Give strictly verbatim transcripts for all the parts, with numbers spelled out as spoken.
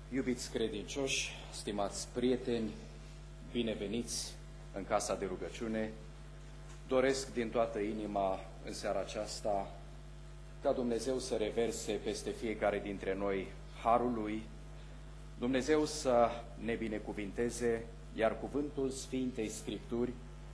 Iubiți credincioși, stimați prieteni, bineveniți în casa de rugăciune. Doresc din toată inima în seara aceasta ca Dumnezeu să reverse peste fiecare dintre noi harul Lui, Dumnezeu să ne binecuvinteze, iar cuvântul Sfintei Scripturi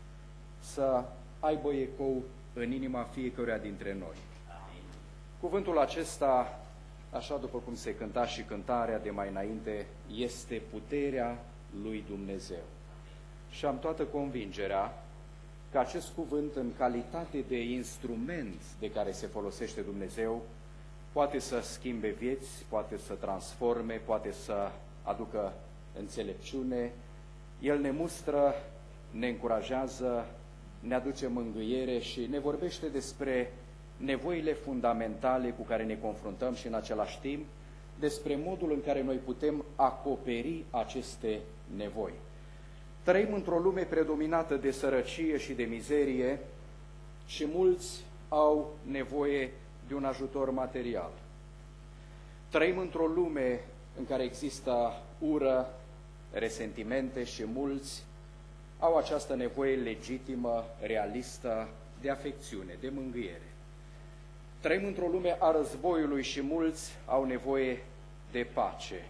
să aibă ecou în inima fiecăruia dintre noi. Amin. Cuvântul acesta, așa după cum se cânta și cântarea de mai înainte, este puterea lui Dumnezeu. Și am toată convingerea că acest cuvânt, în calitate de instrument de care se folosește Dumnezeu, poate să schimbe vieți, poate să transforme, poate să aducă înțelepciune. El ne mustră, ne încurajează, ne aduce mângâiere și ne vorbește despre nevoile fundamentale cu care ne confruntăm și în același timp despre modul în care noi putem acoperi aceste nevoi. Trăim într-o lume predominată de sărăcie și de mizerie și mulți au nevoie de un ajutor material. Trăim într-o lume în care există ură, resentimente și mulți au această nevoie legitimă, realistă, de afecțiune, de mângâiere. Trăim într-o lume a războiului și mulți au nevoie de pace.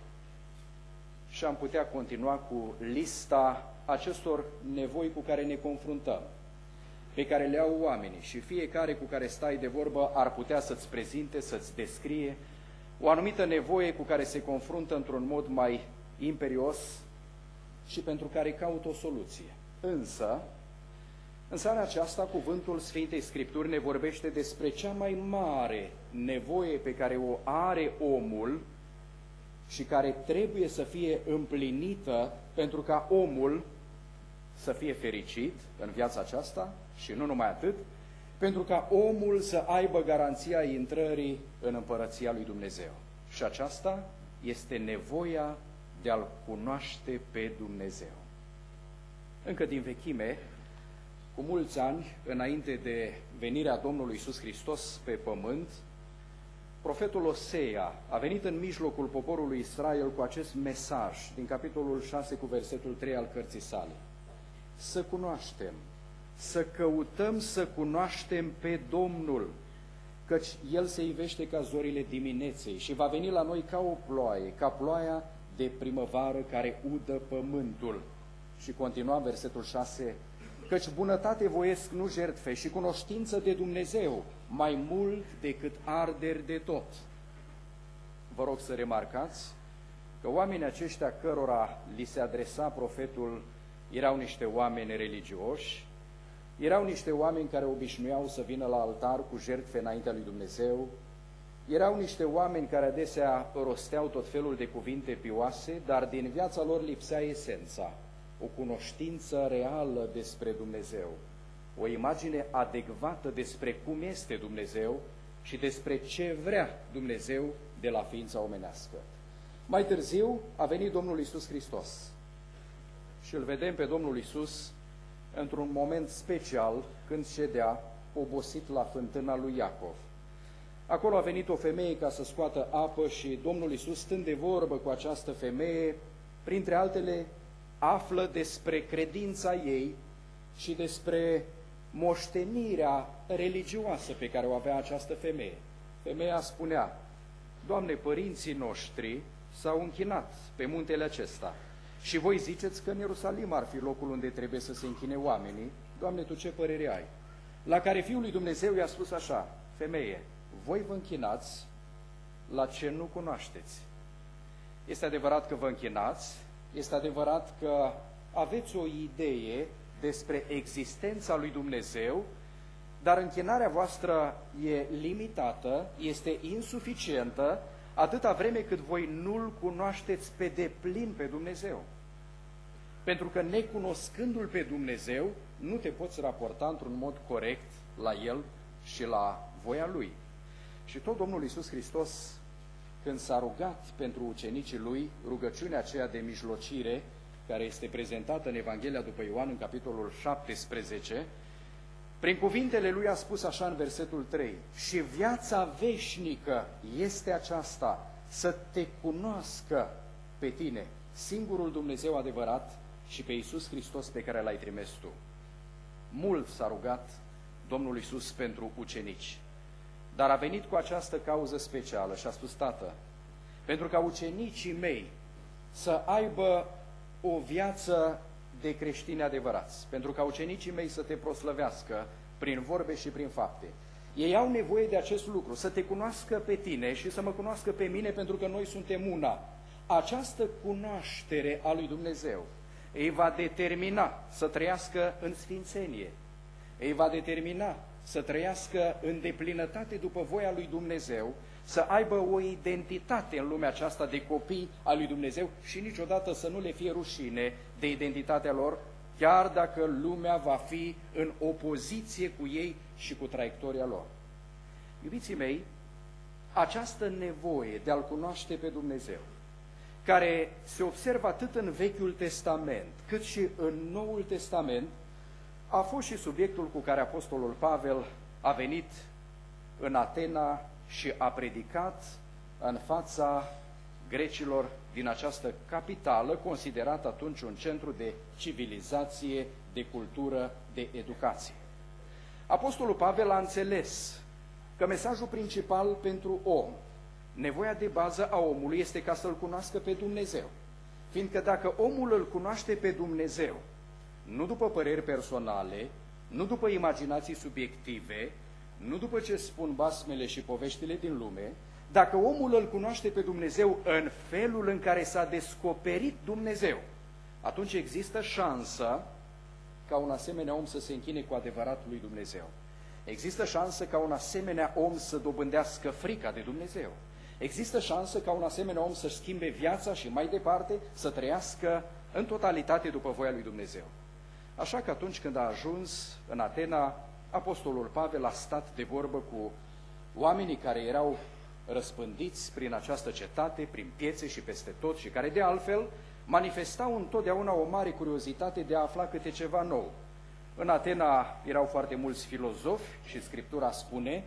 Și am putea continua cu lista acestor nevoi cu care ne confruntăm, pe care le au oamenii și fiecare cu care stai de vorbă ar putea să-ți prezinte, să-ți descrie o anumită nevoie cu care se confruntă într-un mod mai imperios și pentru care caută o soluție. Însă, în seara aceasta, cuvântul Sfintei Scripturi ne vorbește despre cea mai mare nevoie pe care o are omul și care trebuie să fie împlinită pentru ca omul să fie fericit în viața aceasta și nu numai atât, pentru ca omul să aibă garanția intrării în Împărăția lui Dumnezeu. Și aceasta este nevoia de a-L cunoaște pe Dumnezeu. Încă din vechime, cu mulți ani înainte de venirea Domnului Iisus Hristos pe pământ, profetul Osea a venit în mijlocul poporului Israel cu acest mesaj din capitolul șase cu versetul trei al cărții sale. Să cunoaștem, să căutăm să cunoaștem pe Domnul, căci El se ivește ca zorile dimineței și va veni la noi ca o ploaie, ca ploaia de primăvară care udă pământul. Și continua versetul șase, căci bunătate voiesc, nu jertfe, și cunoștință de Dumnezeu, mai mult decât arderi de tot. Vă rog să remarcați că oamenii aceștia cărora li se adresa profetul erau niște oameni religioși, erau niște oameni care obișnuiau să vină la altar cu jertfe înaintea lui Dumnezeu, erau niște oameni care adesea rosteau tot felul de cuvinte pioase, dar din viața lor lipsea esența, o cunoștință reală despre Dumnezeu, o imagine adecvată despre cum este Dumnezeu și despre ce vrea Dumnezeu de la ființa omenească. Mai târziu a venit Domnul Iisus Hristos și îl vedem pe Domnul Iisus într-un moment special când ședea obosit la fântâna lui Iacov. Acolo a venit o femeie ca să scoată apă și Domnul Iisus, stând de vorbă cu această femeie, printre altele, află despre credința ei și despre moștenirea religioasă pe care o avea această femeie. Femeia spunea, Doamne, părinții noștri s-au închinat pe muntele acesta și voi ziceți că în Ierusalim ar fi locul unde trebuie să se închine oamenii. Doamne, Tu ce părere ai? La care Fiul lui Dumnezeu i-a spus așa, femeie, voi vă închinați la ce nu cunoașteți. Este adevărat că vă închinați, este adevărat că aveți o idee despre existența lui Dumnezeu, dar închinarea voastră e limitată, este insuficientă, atâta vreme cât voi nu-L cunoașteți pe deplin pe Dumnezeu. Pentru că necunoscându-L pe Dumnezeu, nu te poți raporta într-un mod corect la El și la voia Lui. Și tot Domnul Iisus Hristos, când s-a rugat pentru ucenicii Lui, rugăciunea aceea de mijlocire, care este prezentată în Evanghelia după Ioan, în capitolul șaptesprezece, prin cuvintele Lui a spus așa în versetul trei, și viața veșnică este aceasta, să te cunoască pe tine, singurul Dumnezeu adevărat, și pe Iisus Hristos pe care l-ai trimis tu. Mult s-a rugat Domnul Iisus pentru ucenici, dar a venit cu această cauză specială și a spus: Tată, pentru ca ucenicii mei să aibă o viață de creștini adevărați, pentru ca ucenicii mei să te proslăvească prin vorbe și prin fapte. Ei au nevoie de acest lucru, să te cunoască pe tine și să mă cunoască pe mine, pentru că noi suntem una. Această cunoaștere a lui Dumnezeu îi va determina să trăiască în sfințenie, îi va determina să trăiască în deplinătate după voia lui Dumnezeu, să aibă o identitate în lumea aceasta de copii al lui Dumnezeu și niciodată să nu le fie rușine de identitatea lor, chiar dacă lumea va fi în opoziție cu ei și cu traiectoria lor. Iubiții mei, această nevoie de a-L cunoaște pe Dumnezeu, care se observă atât în Vechiul Testament, cât și în Noul Testament, a fost și subiectul cu care Apostolul Pavel a venit în Atena și a predicat în fața grecilor din această capitală, considerat atunci un centru de civilizație, de cultură, de educație. Apostolul Pavel a înțeles că mesajul principal pentru om, nevoia de bază a omului, este ca să-L cunoască pe Dumnezeu. Fiindcă dacă omul îl cunoaște pe Dumnezeu, nu după păreri personale, nu după imaginații subiective, nu după ce spun basmele și poveștile din lume, dacă omul îl cunoaște pe Dumnezeu în felul în care s-a descoperit Dumnezeu, atunci există șansă ca un asemenea om să se închine cu adevărat lui Dumnezeu. Există șansă ca un asemenea om să dobândească frica de Dumnezeu. Există șansă ca un asemenea om să-și schimbe viața și mai departe să trăiască în totalitate după voia lui Dumnezeu. Așa că atunci când a ajuns în Atena, Apostolul Pavel a stat de vorbă cu oamenii care erau răspândiți prin această cetate, prin piețe și peste tot, și care de altfel manifestau întotdeauna o mare curiozitate de a afla câte ceva nou. În Atena erau foarte mulți filozofi și Scriptura spune,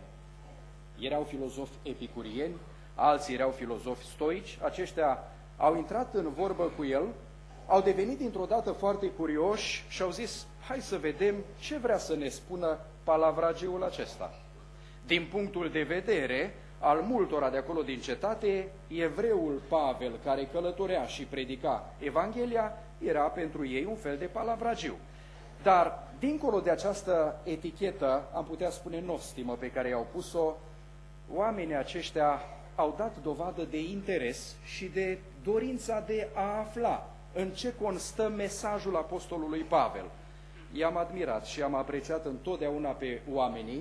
erau filozofi epicurieni, alții erau filozofi stoici, aceștia au intrat în vorbă cu el, au devenit dintr-o dată foarte curioși și au zis: hai să vedem ce vrea să ne spună palavragiul acesta. Din punctul de vedere al multora de acolo din cetate, evreul Pavel, care călătorea și predica Evanghelia, era pentru ei un fel de palavragiu. Dar, dincolo de această etichetă, am putea spune nostimă, pe care i-au pus-o, oamenii aceștia au dat dovadă de interes și de dorința de a afla în ce constă mesajul apostolului Pavel. I-am admirat și am apreciat întotdeauna pe oamenii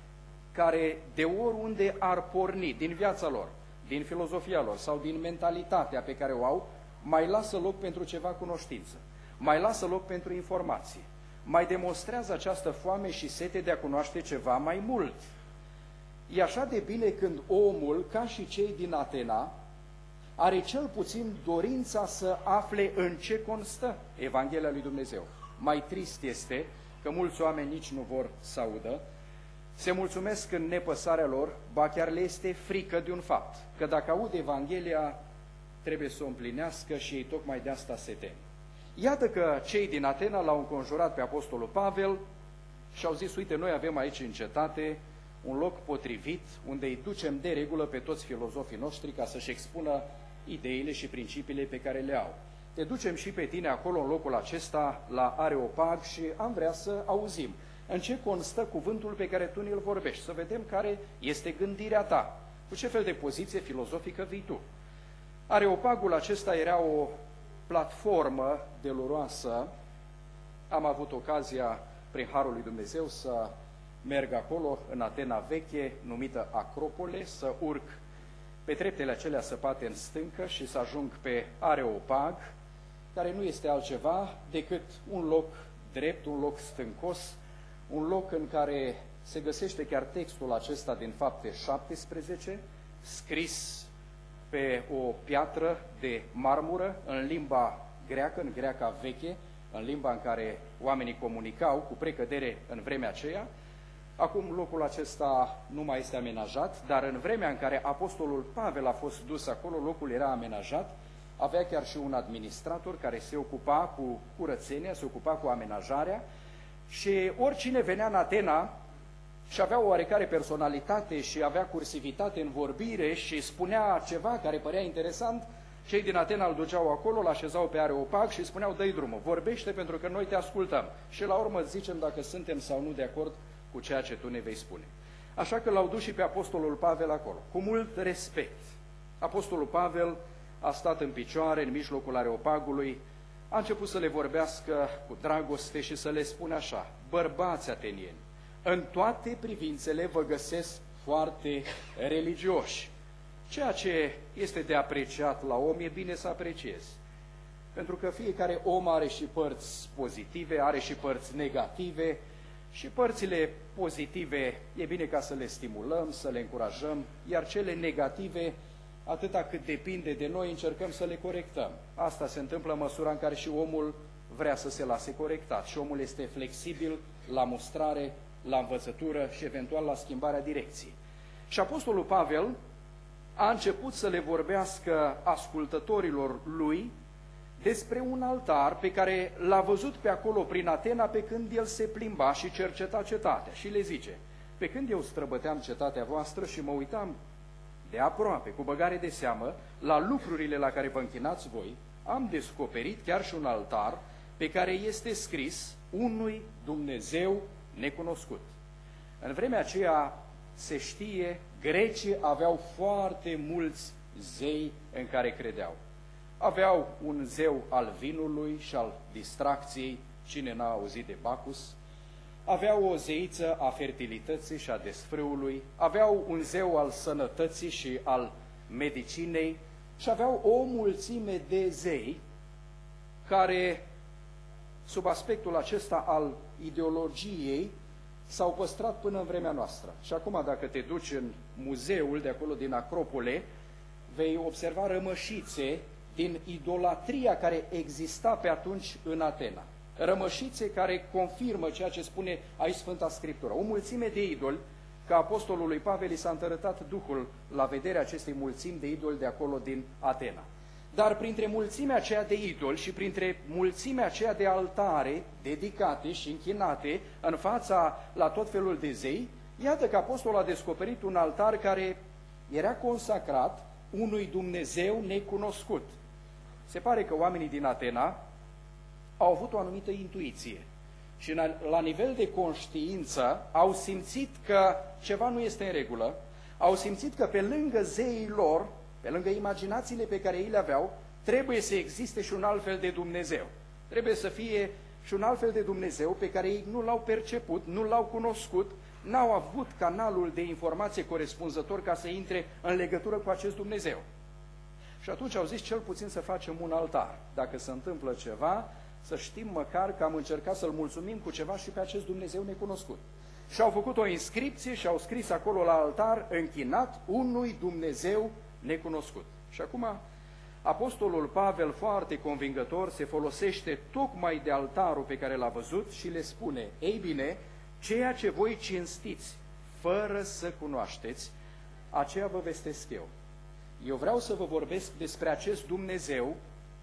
care, de oriunde ar porni din viața lor, din filozofia lor sau din mentalitatea pe care o au, mai lasă loc pentru ceva cunoștință, mai lasă loc pentru informație, mai demonstrează această foame și sete de a cunoaște ceva mai mult. E așa de bine când omul, ca și cei din Atena, are cel puțin dorința să afle în ce constă Evanghelia lui Dumnezeu. Mai trist este că mulți oameni nici nu vor să audă, se mulțumesc în nepăsarea lor, ba chiar le este frică de un fapt, că dacă aud Evanghelia, trebuie să o împlinească și ei tocmai de asta se tem. Iată că cei din Atena l-au înconjurat pe apostolul Pavel și au zis: uite, noi avem aici în cetate un loc potrivit unde îi ducem de regulă pe toți filozofii noștri ca să-și expună ideile și principiile pe care le au. Te ducem și pe tine acolo, în locul acesta, la Areopag, și am vrea să auzim în ce constă cuvântul pe care tu ne-l vorbești, să vedem care este gândirea ta, cu ce fel de poziție filozofică vii tu. Areopagul acesta era o platformă deluroasă. Am avut ocazia, prin harul lui Dumnezeu, să merg acolo, în Atena veche, numită Acropole, să urc pe treptele acelea săpate în stâncă și să ajung pe Areopag, care nu este altceva decât un loc drept, un loc stâncos, un loc în care se găsește chiar textul acesta din Fapte șaptesprezece, scris pe o piatră de marmură, în limba greacă, în greaca veche, în limba în care oamenii comunicau cu precădere în vremea aceea. Acum locul acesta nu mai este amenajat, dar în vremea în care apostolul Pavel a fost dus acolo, locul era amenajat avea chiar și un administrator care se ocupa cu curățenia, se ocupa cu amenajarea și oricine venea în Atena și avea o oarecare personalitate și avea cursivitate în vorbire și spunea ceva care părea interesant, cei din Atena îl duceau acolo, îl așezau pe Areopag și spuneau: dă-i drumul, vorbește pentru că noi te ascultăm și la urmă zicem dacă suntem sau nu de acord cu ceea ce tu ne vei spune. Așa că l-au dus și pe Apostolul Pavel acolo, cu mult respect. Apostolul Pavel a stat în picioare în mijlocul Areopagului, a început să le vorbească cu dragoste și să le spune așa: bărbați atenieni, în toate privințele vă găsesc foarte religioși. Ceea ce este de apreciat la om e bine să apreciezi. Pentru că fiecare om are și părți pozitive, are și părți negative și părțile pozitive e bine ca să le stimulăm, să le încurajăm, iar cele negative, atâta cât depinde de noi, încercăm să le corectăm. Asta se întâmplă în măsura în care și omul vrea să se lase corectat și omul este flexibil la mustrare, la învățătură și eventual la schimbarea direcției. Și Apostolul Pavel a început să le vorbească ascultătorilor lui despre un altar pe care l-a văzut pe acolo prin Atena pe când el se plimba și cerceta cetatea. Și le zice: pe când eu străbăteam cetatea voastră și mă uitam de aproape, cu băgare de seamă, la lucrurile la care vă închinați voi, am descoperit chiar și un altar pe care este scris: unui Dumnezeu necunoscut. În vremea aceea, se știe, grecii aveau foarte mulți zei în care credeau. Aveau un zeu al vinului și al distracției, cine n-a auzit de Bacchus, aveau o zeiță a fertilității și a desfrâului, aveau un zeu al sănătății și al medicinei și aveau o mulțime de zei care, sub aspectul acesta al ideologiei, s-au păstrat până în vremea noastră. Și acum, dacă te duci în muzeul de acolo din Acropole, vei observa rămășițe din idolatria care exista pe atunci în Atena. Rămășițe care confirmă ceea ce spune aici Sfânta Scriptură. O mulțime de idoli, că apostolului Pavel i s-a întărătat Duhul la vederea acestei mulțimi de idoli de acolo din Atena. Dar printre mulțimea aceea de idoli și printre mulțimea aceea de altare dedicate și închinate în fața la tot felul de zei, iată că apostolul a descoperit un altar care era consacrat unui Dumnezeu necunoscut. Se pare că oamenii din Atena au avut o anumită intuiție și la nivel de conștiință au simțit că ceva nu este în regulă, au simțit că pe lângă zeii lor, pe lângă imaginațiile pe care ei le aveau, trebuie să existe și un alt fel de Dumnezeu. Trebuie să fie și un alt fel de Dumnezeu pe care ei nu l-au perceput, nu l-au cunoscut, n-au avut canalul de informație corespunzător ca să intre în legătură cu acest Dumnezeu. Și atunci au zis: cel puțin să facem un altar. Dacă se întâmplă ceva, să știm măcar că am încercat să-L mulțumim cu ceva și pe acest Dumnezeu necunoscut. Și au făcut o inscripție și au scris acolo la altar: închinat unui Dumnezeu necunoscut. Și acum apostolul Pavel, foarte convingător, se folosește tocmai de altarul pe care l-a văzut și le spune: ei bine, ceea ce voi cinstiți fără să cunoașteți, aceea vă vestesc eu. Eu vreau să vă vorbesc despre acest Dumnezeu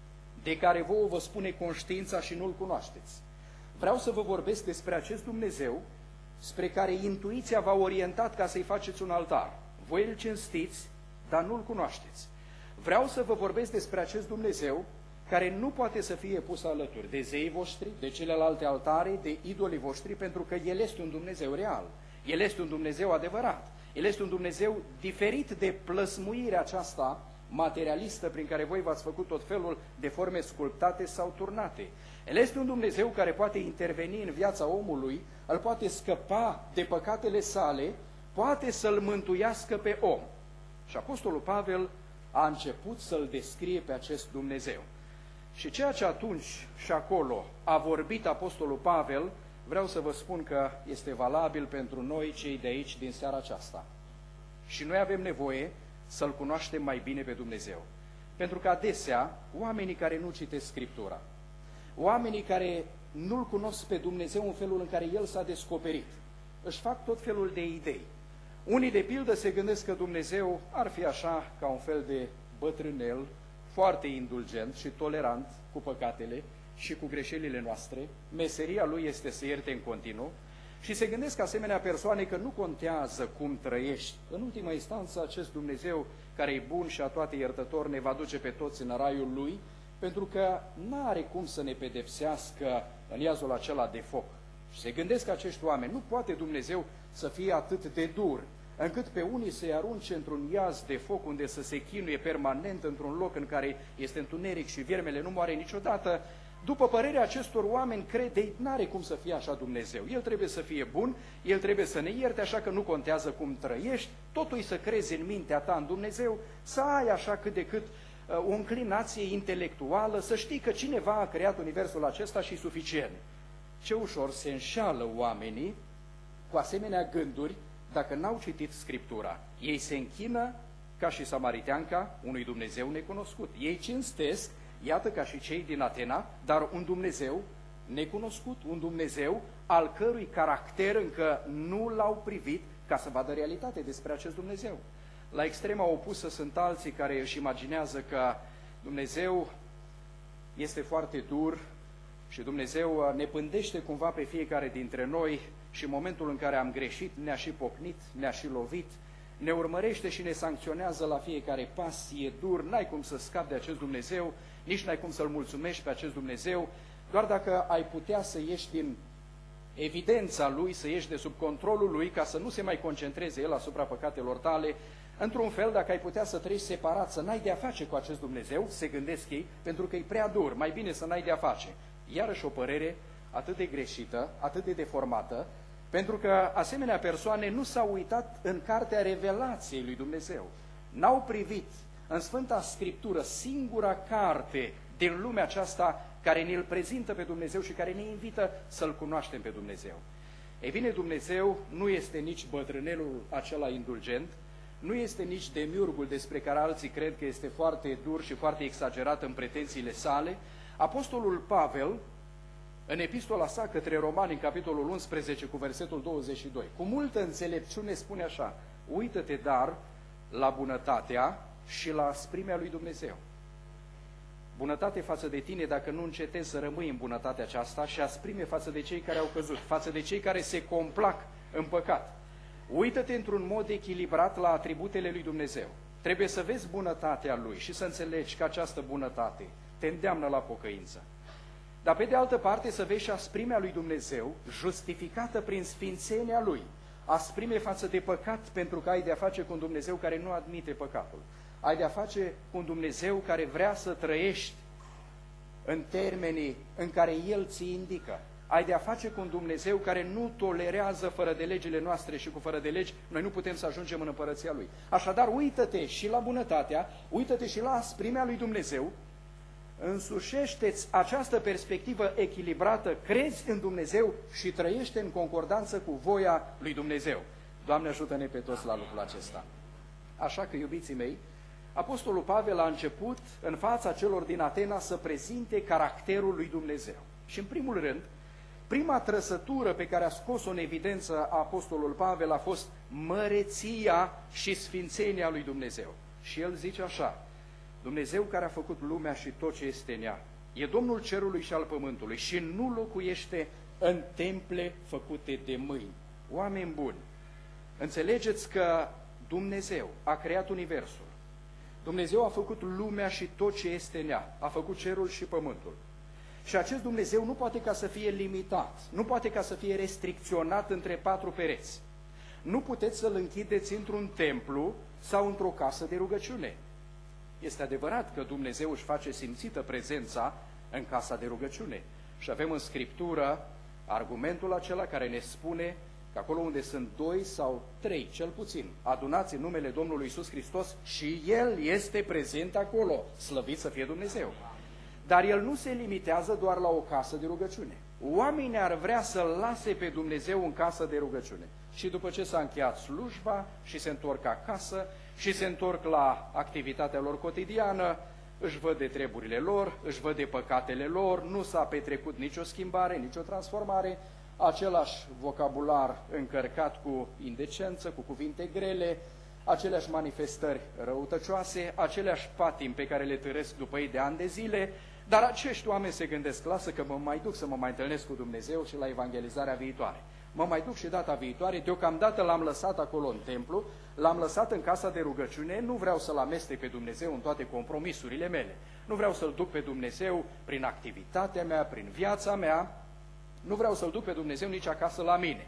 de care vouă vă spune conștiința și nu-L cunoașteți. Vreau să vă vorbesc despre acest Dumnezeu spre care intuiția v-a orientat ca să-i faceți un altar. Voi îl cinstiți, dar nu-L cunoașteți. Vreau să vă vorbesc despre acest Dumnezeu care nu poate să fie pus alături de zeii voștri, de celelalte altare, de idolii voștri, pentru că El este un Dumnezeu real. El este un Dumnezeu adevărat. El este un Dumnezeu diferit de plăsmuirea aceasta materialistă prin care voi v-ați făcut tot felul de forme sculptate sau turnate. El este un Dumnezeu care poate interveni în viața omului, îl poate scăpa de păcatele sale, poate să-l mântuiască pe om. Și apostolul Pavel a început să-l descrie pe acest Dumnezeu. Și ceea ce atunci și acolo a vorbit apostolul Pavel, vreau să vă spun că este valabil pentru noi, cei de aici, din seara aceasta. Și noi avem nevoie să-L cunoaștem mai bine pe Dumnezeu. Pentru că adesea, oamenii care nu citesc Scriptura, oamenii care nu-L cunosc pe Dumnezeu în felul în care El s-a descoperit, își fac tot felul de idei. Unii, de pildă, se gândesc că Dumnezeu ar fi așa, ca un fel de bătrânel, foarte indulgent și tolerant cu păcatele și cu greșelile noastre. Meseria lui este să ierte în continuu și se gândesc asemenea persoane că nu contează cum trăiești. În ultima instanță, acest Dumnezeu care e bun și a toate iertător ne va duce pe toți în raiul lui, pentru că nu are cum să ne pedepsească în iazul acela de foc. Și se gândesc acești oameni, nu poate Dumnezeu să fie atât de dur, încât pe unii să-i arunce într-un iaz de foc unde să se chinuie permanent într-un loc în care este întuneric și viermele nu moare niciodată. După părerea acestor oameni, crede, n-are cum să fie așa Dumnezeu. El trebuie să fie bun, El trebuie să ne ierte, așa că nu contează cum trăiești, totul e să crezi în mintea ta în Dumnezeu, să ai așa cât de cât uh, o înclinație intelectuală, să știi că cineva a creat universul acesta și suficient. Ce ușor se înșală oamenii cu asemenea gânduri dacă n-au citit Scriptura. Ei se închină, ca și samariteanca, unui Dumnezeu necunoscut. Ei cinstesc, iată ca și cei din Atena, dar un Dumnezeu necunoscut, un Dumnezeu al cărui caracter încă nu l-au privit ca să vadă realitate despre acest Dumnezeu. La extrema opusă sunt alții care își imaginează că Dumnezeu este foarte dur și Dumnezeu ne pândește cumva pe fiecare dintre noi și în momentul în care am greșit ne-a și pocnit, ne-a și lovit, ne urmărește și ne sancționează la fiecare pas, e dur, n-ai cum să scapi de acest Dumnezeu, nici n-ai cum să-L mulțumești pe acest Dumnezeu, doar dacă ai putea să ieși din evidența Lui, să ieși de sub controlul Lui, ca să nu se mai concentreze El asupra păcatelor tale, într-un fel, dacă ai putea să trăiești separat, să n-ai de-a face cu acest Dumnezeu, se gândesc ei, pentru că e prea dur, mai bine să n-ai de-a face. Iarăși o părere atât de greșită, atât de deformată, pentru că asemenea persoane nu s-au uitat în cartea revelației lui Dumnezeu. N-au privit în Sfânta Scriptură, singura carte din lumea aceasta care ne-l prezintă pe Dumnezeu și care ne invită să-L cunoaștem pe Dumnezeu. Ei bine, Dumnezeu nu este nici bătrânelul acela indulgent, nu este nici demiurgul despre care alții cred că este foarte dur și foarte exagerat în pretențiile sale. Apostolul Pavel, în epistola sa către Romani, în capitolul unsprezece, cu versetul douăzeci și doi, cu multă înțelepciune spune așa: uită-te dar la bunătatea și la asprimea lui Dumnezeu. Bunătate față de tine dacă nu încetezi să rămâi în bunătatea aceasta și asprime față de cei care au căzut, față de cei care se complac în păcat. Uită-te într-un mod echilibrat la atributele lui Dumnezeu. Trebuie să vezi bunătatea Lui și să înțelegi că această bunătate te îndeamnă la pocăință. Dar pe de altă parte să vezi și asprimea lui Dumnezeu, justificată prin sfințenia Lui. Asprime față de păcat, pentru că ai de-a face cu un Dumnezeu care nu admite păcatul. Ai de-a face cu un Dumnezeu care vrea să trăiești în termenii în care El ți indică. Ai de-a face cu un Dumnezeu care nu tolerează fără de legile noastre și cu fără de legi noi nu putem să ajungem în împărăția Lui. Așadar, uită-te și la bunătatea, uită-te și la asprimea lui Dumnezeu, însușește-ți această perspectivă echilibrată, crezi în Dumnezeu și trăiește în concordanță cu voia lui Dumnezeu. Doamne, ajută-ne pe toți la lucrul acesta. Așa că, iubiții mei, Apostolul Pavel a început în fața celor din Atena să prezinte caracterul lui Dumnezeu. Și în primul rând, prima trăsătură pe care a scos-o în evidență Apostolul Pavel a fost măreția și sfințenia lui Dumnezeu. Și el zice așa: Dumnezeu care a făcut lumea și tot ce este în ea, e Domnul cerului și al pământului și nu locuiește în temple făcute de mâini. Oameni buni, înțelegeți că Dumnezeu a creat universul. Dumnezeu a făcut lumea și tot ce este în ea. A făcut cerul și pământul. Și acest Dumnezeu nu poate ca să fie limitat, nu poate ca să fie restricționat între patru pereți. Nu puteți să-L închideți într-un templu sau într-o casă de rugăciune. Este adevărat că Dumnezeu își face simțită prezența în casa de rugăciune. Și avem în Scriptură argumentul acela care ne spune că acolo unde sunt doi sau trei, cel puțin, adunați în numele Domnului Iisus Hristos, și El este prezent acolo. Slăvit să fie Dumnezeu! Dar El nu se limitează doar la o casă de rugăciune. Oamenii ar vrea să-L lase pe Dumnezeu în casă de rugăciune. Și după ce s-a încheiat slujba și se întorc acasă și se întorc la activitatea lor cotidiană, își văd de treburile lor, își văd de păcatele lor, nu s-a petrecut nicio schimbare, nicio transformare, același vocabular încărcat cu indecență, cu cuvinte grele, aceleași manifestări răutăcioase, aceleași patimi pe care le târesc după ei de ani de zile, dar acești oameni se gândesc, lasă că mă mai duc să mă mai întâlnesc cu Dumnezeu și la evangelizarea viitoare. Mă mai duc și data viitoare, deocamdată l-am lăsat acolo în templu, l-am lăsat în casa de rugăciune, nu vreau să-L amestec pe Dumnezeu în toate compromisurile mele. Nu vreau să-L duc pe Dumnezeu prin activitatea mea, prin viața mea, nu vreau să-L duc pe Dumnezeu nici acasă la mine.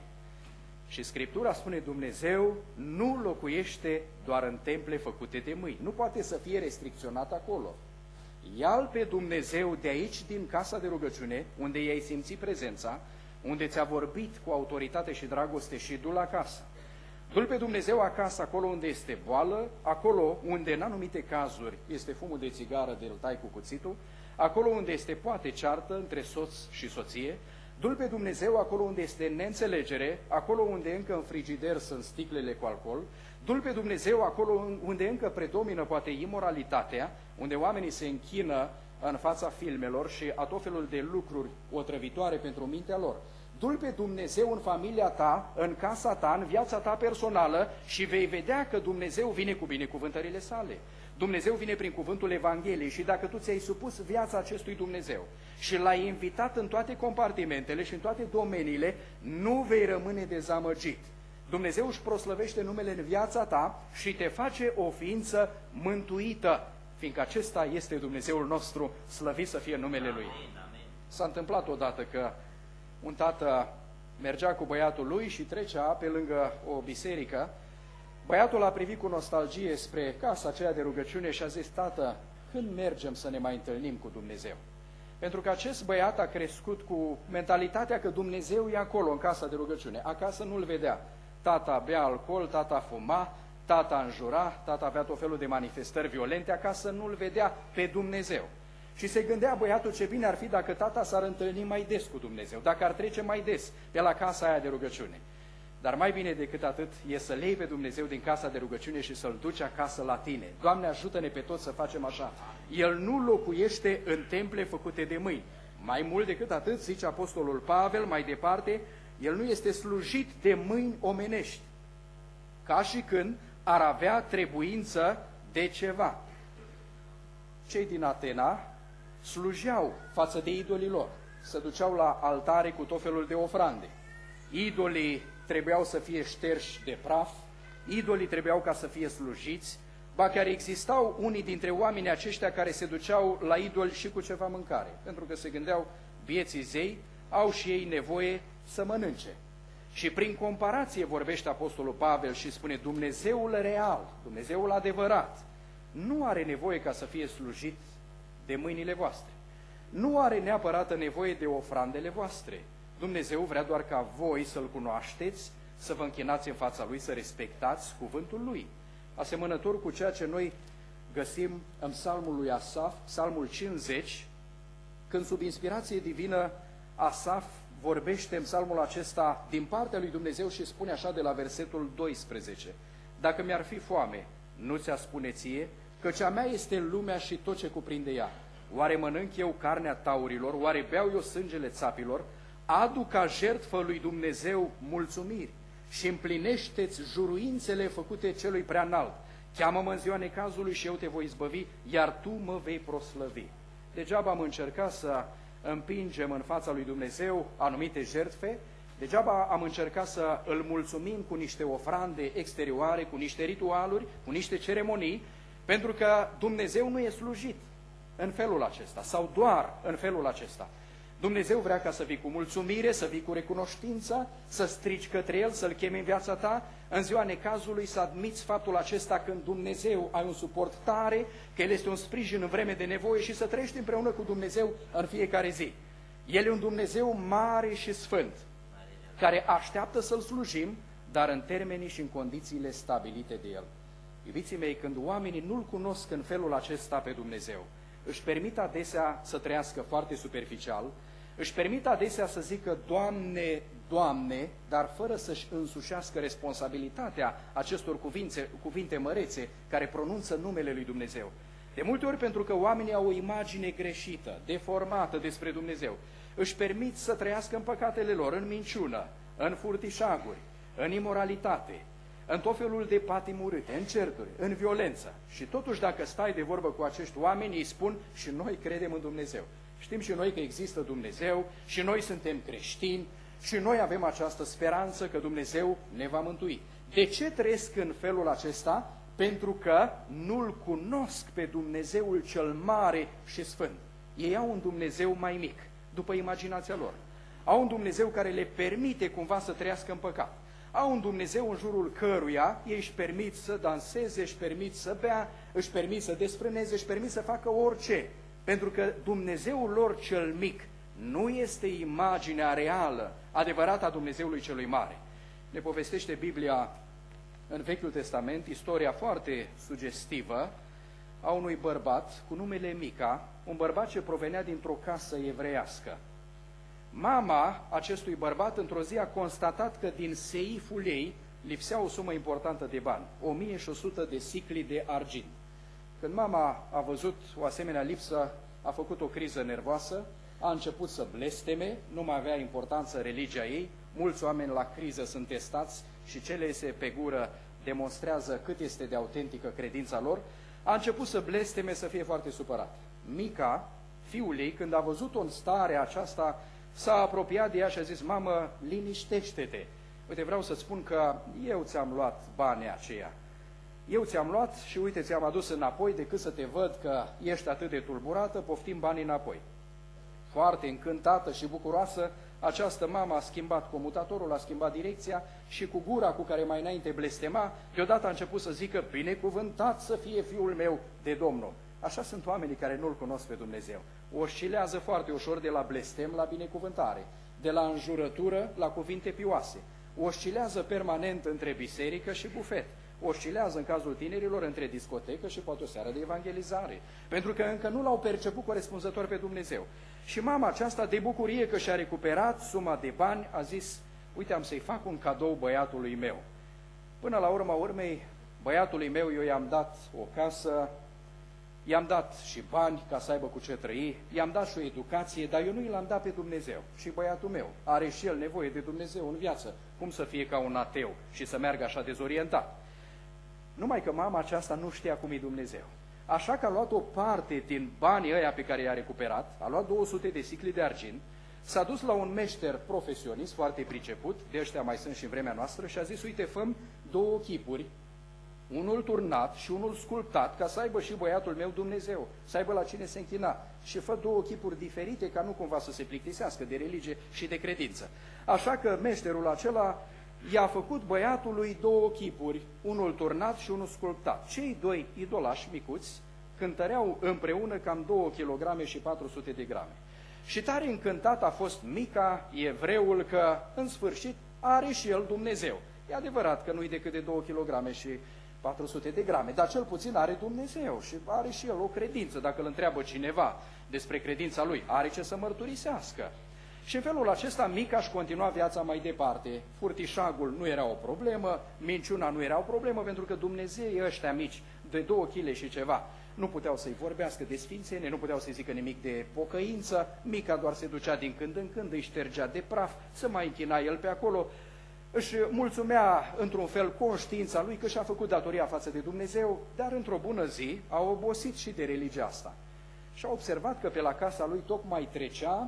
Și Scriptura spune, Dumnezeu nu locuiește doar în temple făcute de mâini. Nu poate să fie restricționat acolo. Ia-L pe Dumnezeu de aici, din casa de rugăciune, unde i-ai simțit prezența, unde ți-a vorbit cu autoritate și dragoste și du-L acasă. Du-L pe Dumnezeu acasă, acolo unde este boală, acolo unde în anumite cazuri este fumul de țigară de-l tai cu cuțitul, acolo unde este poate ceartă între soț și soție, du-L pe Dumnezeu acolo unde este neînțelegere, acolo unde încă în frigider sunt sticlele cu alcool, du-L pe Dumnezeu acolo unde încă predomină poate imoralitatea, unde oamenii se închină în fața filmelor și a tot felul de lucruri otrăvitoare pentru mintea lor. Du-L pe Dumnezeu în familia ta, în casa ta, în viața ta personală și vei vedea că Dumnezeu vine cu binecuvântările sale. Dumnezeu vine prin cuvântul Evangheliei și dacă tu ți-ai supus viața acestui Dumnezeu și L-ai invitat în toate compartimentele și în toate domeniile, nu vei rămâne dezamăgit. Dumnezeu își proslăvește numele în viața ta și te face o ființă mântuită, fiindcă acesta este Dumnezeul nostru, slăvit să fie numele Lui. S-a întâmplat odată că un tată mergea cu băiatul lui și trecea pe lângă o biserică. Băiatul a privit cu nostalgie spre casa aceea de rugăciune și a zis, tată, când mergem să ne mai întâlnim cu Dumnezeu? Pentru că acest băiat a crescut cu mentalitatea că Dumnezeu e acolo, în casa de rugăciune. Acasă nu-L vedea. Tata bea alcool, tata fuma, tata înjura, tata avea tot felul de manifestări violente, acasă nu-L vedea pe Dumnezeu. Și se gândea băiatul ce bine ar fi dacă tata s-ar întâlni mai des cu Dumnezeu, dacă ar trece mai des pe la casa aia de rugăciune. Dar mai bine decât atât e să-L iei pe Dumnezeu din casa de rugăciune și să-L duci acasă la tine. Doamne, ajută-ne pe toți să facem așa. El nu locuiește în temple făcute de mâini. Mai mult decât atât, zice Apostolul Pavel, mai departe, El nu este slujit de mâini omenești, ca și când ar avea trebuință de ceva. Cei din Atena slujeau față de idolii lor, se duceau la altare cu tot felul de ofrande. Idolii trebuiau să fie șterși de praf, idolii trebuiau ca să fie slujiți, ba chiar existau unii dintre oamenii aceștia care se duceau la idoli și cu ceva mâncare, pentru că se gândeau, bieții zei au și ei nevoie să mănânce. Și prin comparație vorbește Apostolul Pavel și spune, Dumnezeul real, Dumnezeul adevărat, nu are nevoie ca să fie slujit de mâinile voastre. Nu are neapărat nevoie de ofrandele voastre. Dumnezeu vrea doar ca voi să-L cunoașteți, să vă închinați în fața Lui, să respectați cuvântul Lui. Asemănător cu ceea ce noi găsim în psalmul lui Asaf, psalmul cincizeci, când sub inspirație divină Asaf vorbește în psalmul acesta din partea lui Dumnezeu și spune așa de la versetul doisprezece. Dacă mi-ar fi foame, nu ți-a spune ție, căci a mea este lumea și tot ce cuprinde ea. Oare mănânc eu carnea taurilor, oare beau eu sângele țapilor? Adu ca jertfă lui Dumnezeu mulțumiri și împlinește-ți juruințele făcute celui prea înalt. Cheamă-mă în ziua necazului și eu te voi izbăvi, iar tu mă vei proslăvi. Degeaba am încercat să împingem în fața lui Dumnezeu anumite jertfe, degeaba am încercat să îl mulțumim cu niște ofrande exterioare, cu niște ritualuri, cu niște ceremonii, pentru că Dumnezeu nu e slujit în felul acesta sau doar în felul acesta. Dumnezeu vrea ca să vii cu mulțumire, să vii cu recunoștință, să strigi către El, să-L chemi în viața ta, în ziua necazului să admiți faptul acesta când Dumnezeu ai un suport tare, că El este un sprijin în vreme de nevoie și să trăiești împreună cu Dumnezeu în fiecare zi. El e un Dumnezeu mare și sfânt, care așteaptă să-L slujim, dar în termenii și în condițiile stabilite de El. Iubiții mei, când oamenii nu-L cunosc în felul acesta pe Dumnezeu, își permit adesea să trăiască foarte superficial, își permit adesea să zică Doamne, Doamne, dar fără să-și însușească responsabilitatea acestor cuvinte, cuvinte mărețe care pronunță numele lui Dumnezeu. De multe ori, pentru că oamenii au o imagine greșită, deformată despre Dumnezeu, își permit să trăiască în păcatele lor, în minciună, în furtișaguri, în imoralitate, în tot felul de patimi urâte, în certuri, în violență. Și totuși dacă stai de vorbă cu acești oameni, ei spun și noi credem în Dumnezeu. Știm și noi că există Dumnezeu și noi suntem creștini și noi avem această speranță că Dumnezeu ne va mântui. De ce trăiesc în felul acesta? Pentru că nu-L cunosc pe Dumnezeul cel mare și sfânt. Ei au un Dumnezeu mai mic, după imaginația lor. Au un Dumnezeu care le permite cumva să trăiască în păcat. Au un Dumnezeu în jurul căruia ei își permit să danseze, își permit să bea, își permit să desfrâneze, își permit să facă orice. Pentru că Dumnezeul lor cel mic nu este imaginea reală, adevărată a Dumnezeului celui mare. Ne povestește Biblia în Vechiul Testament istoria foarte sugestivă a unui bărbat cu numele Mica, un bărbat ce provenea dintr-o casă evreiască. Mama acestui bărbat într-o zi a constatat că din seiful ei lipsea o sumă importantă de bani, o mie și o sută de sicli de argint. Când mama a văzut o asemenea lipsă, a făcut o criză nervoasă, a început să blesteme, nu mai avea importanță religia ei, mulți oameni la criză sunt testați și ce le iese pe gură demonstrează cât este de autentică credința lor, a început să blesteme, să fie foarte supărat. Mica, fiul ei, când a văzut-o în starea aceasta, s-a apropiat de ea și a zis: mamă, liniștește-te. Uite, vreau să spun că eu ți-am luat banii aceia. Eu ți-am luat și uite, ți-am adus înapoi, decât să te văd că ești atât de tulburată, poftim banii înapoi. Foarte încântată și bucuroasă, această mamă a schimbat comutatorul, a schimbat direcția și cu gura cu care mai înainte blestema, deodată a început să zică: binecuvântat să fie fiul meu de Domnul. Așa sunt oamenii care nu-L cunosc pe Dumnezeu. Oscilează foarte ușor de la blestem la binecuvântare, de la înjurătură la cuvinte pioase. Oscilează permanent între biserică și bufet. Oscilează în cazul tinerilor între discotecă și poate o seară de evangelizare. Pentru că încă nu l-au perceput corespunzător pe Dumnezeu. Și mama aceasta, de bucurie că și-a recuperat suma de bani, a zis: uite, am să-i fac un cadou băiatului meu. Până la urma urmei, băiatului meu eu i-am dat o casă, i-am dat și bani ca să aibă cu ce trăi, i-am dat și o educație, dar eu nu i l-am dat pe Dumnezeu. Și băiatul meu are și el nevoie de Dumnezeu în viață. Cum să fie ca un ateu și să meargă așa dezorientat? Numai că mama aceasta nu știa cum e Dumnezeu. Așa că a luat o parte din banii ăia pe care i-a recuperat, a luat două sute de sicli de argint, s-a dus la un meșter profesionist foarte priceput, de ăștia mai sunt și în vremea noastră, și a zis: uite, făm două chipuri, unul turnat și unul sculptat, ca să aibă și băiatul meu Dumnezeu, să aibă la cine se închina. Și fă două chipuri diferite, ca nu cumva să se plictisească de religie și de credință. Așa că meșterul acela i-a făcut băiatului două chipuri, unul turnat și unul sculptat. Cei doi idolași micuți cântăreau împreună cam două kilograme și patru sute de grame. Și tare încântat a fost Mica, evreul, că în sfârșit are și el Dumnezeu. E adevărat că nu-i decât de două kilograme și patru sute de grame, dar cel puțin are Dumnezeu și are și el o credință. Dacă îl întreabă cineva despre credința lui, are ce să mărturisească. Și în felul acesta Mica își continua viața mai departe. Furtișagul nu era o problemă, minciuna nu era o problemă, pentru că Dumnezeii ăștia mici, de două chile și ceva, nu puteau să-i vorbească de sfințenie, nu puteau să-i zică nimic de pocăință. Mica doar se ducea din când în când, îi ștergea de praf, să mai închina el pe acolo. Își mulțumea într-un fel conștiința lui că și-a făcut datoria față de Dumnezeu, dar într-o bună zi a obosit și de religia asta. Și a observat că pe la casa lui tocmai trecea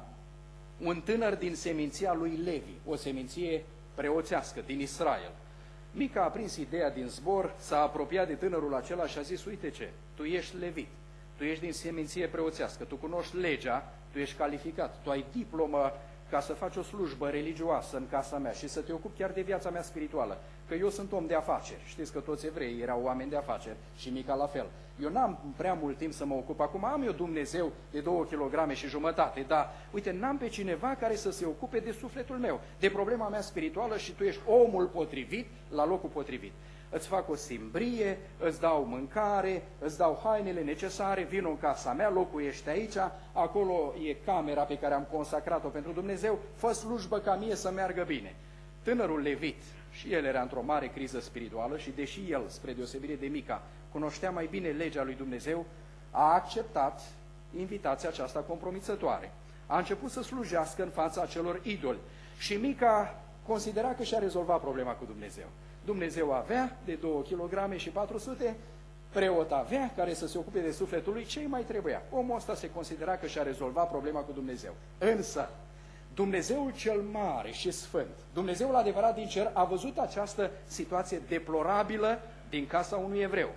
un tânăr din seminția lui Levi, o seminție preoțească din Israel. Mica a prins ideea din zbor, s-a apropiat de tânărul acela și a zis: uite ce, tu ești levit, tu ești din seminție preoțească, tu cunoști legea, tu ești calificat, tu ai diplomă ca să faci o slujbă religioasă în casa mea și să te ocupi chiar de viața mea spirituală, că eu sunt om de afaceri. Știți că toți evreii erau oameni de afaceri și Mica la fel. Eu n-am prea mult timp să mă ocup acum, am eu Dumnezeu de două kilograme și jumătate, dar uite, n-am pe cineva care să se ocupe de sufletul meu, de problema mea spirituală și tu ești omul potrivit la locul potrivit. Îți fac o simbrie, îți dau mâncare, îți dau hainele necesare, vino în casa mea, locuiești aici, acolo e camera pe care am consacrat-o pentru Dumnezeu, fă slujbă ca mie să meargă bine. Tânărul levit, și el era într-o mare criză spirituală și deși el, spre deosebire de Mica, cunoștea mai bine legea lui Dumnezeu, a acceptat invitația aceasta compromițătoare. A început să slujească în fața acelor idoli și Mica considera că și-a rezolvat problema cu Dumnezeu. Dumnezeu avea de două kilograme și patru sute, preot avea care să se ocupe de sufletul lui, ce mai trebuia? Omul ăsta se considera că și-a rezolvat problema cu Dumnezeu. Însă, Dumnezeul cel mare și sfânt, Dumnezeul adevărat din cer, a văzut această situație deplorabilă din casa unui evreu,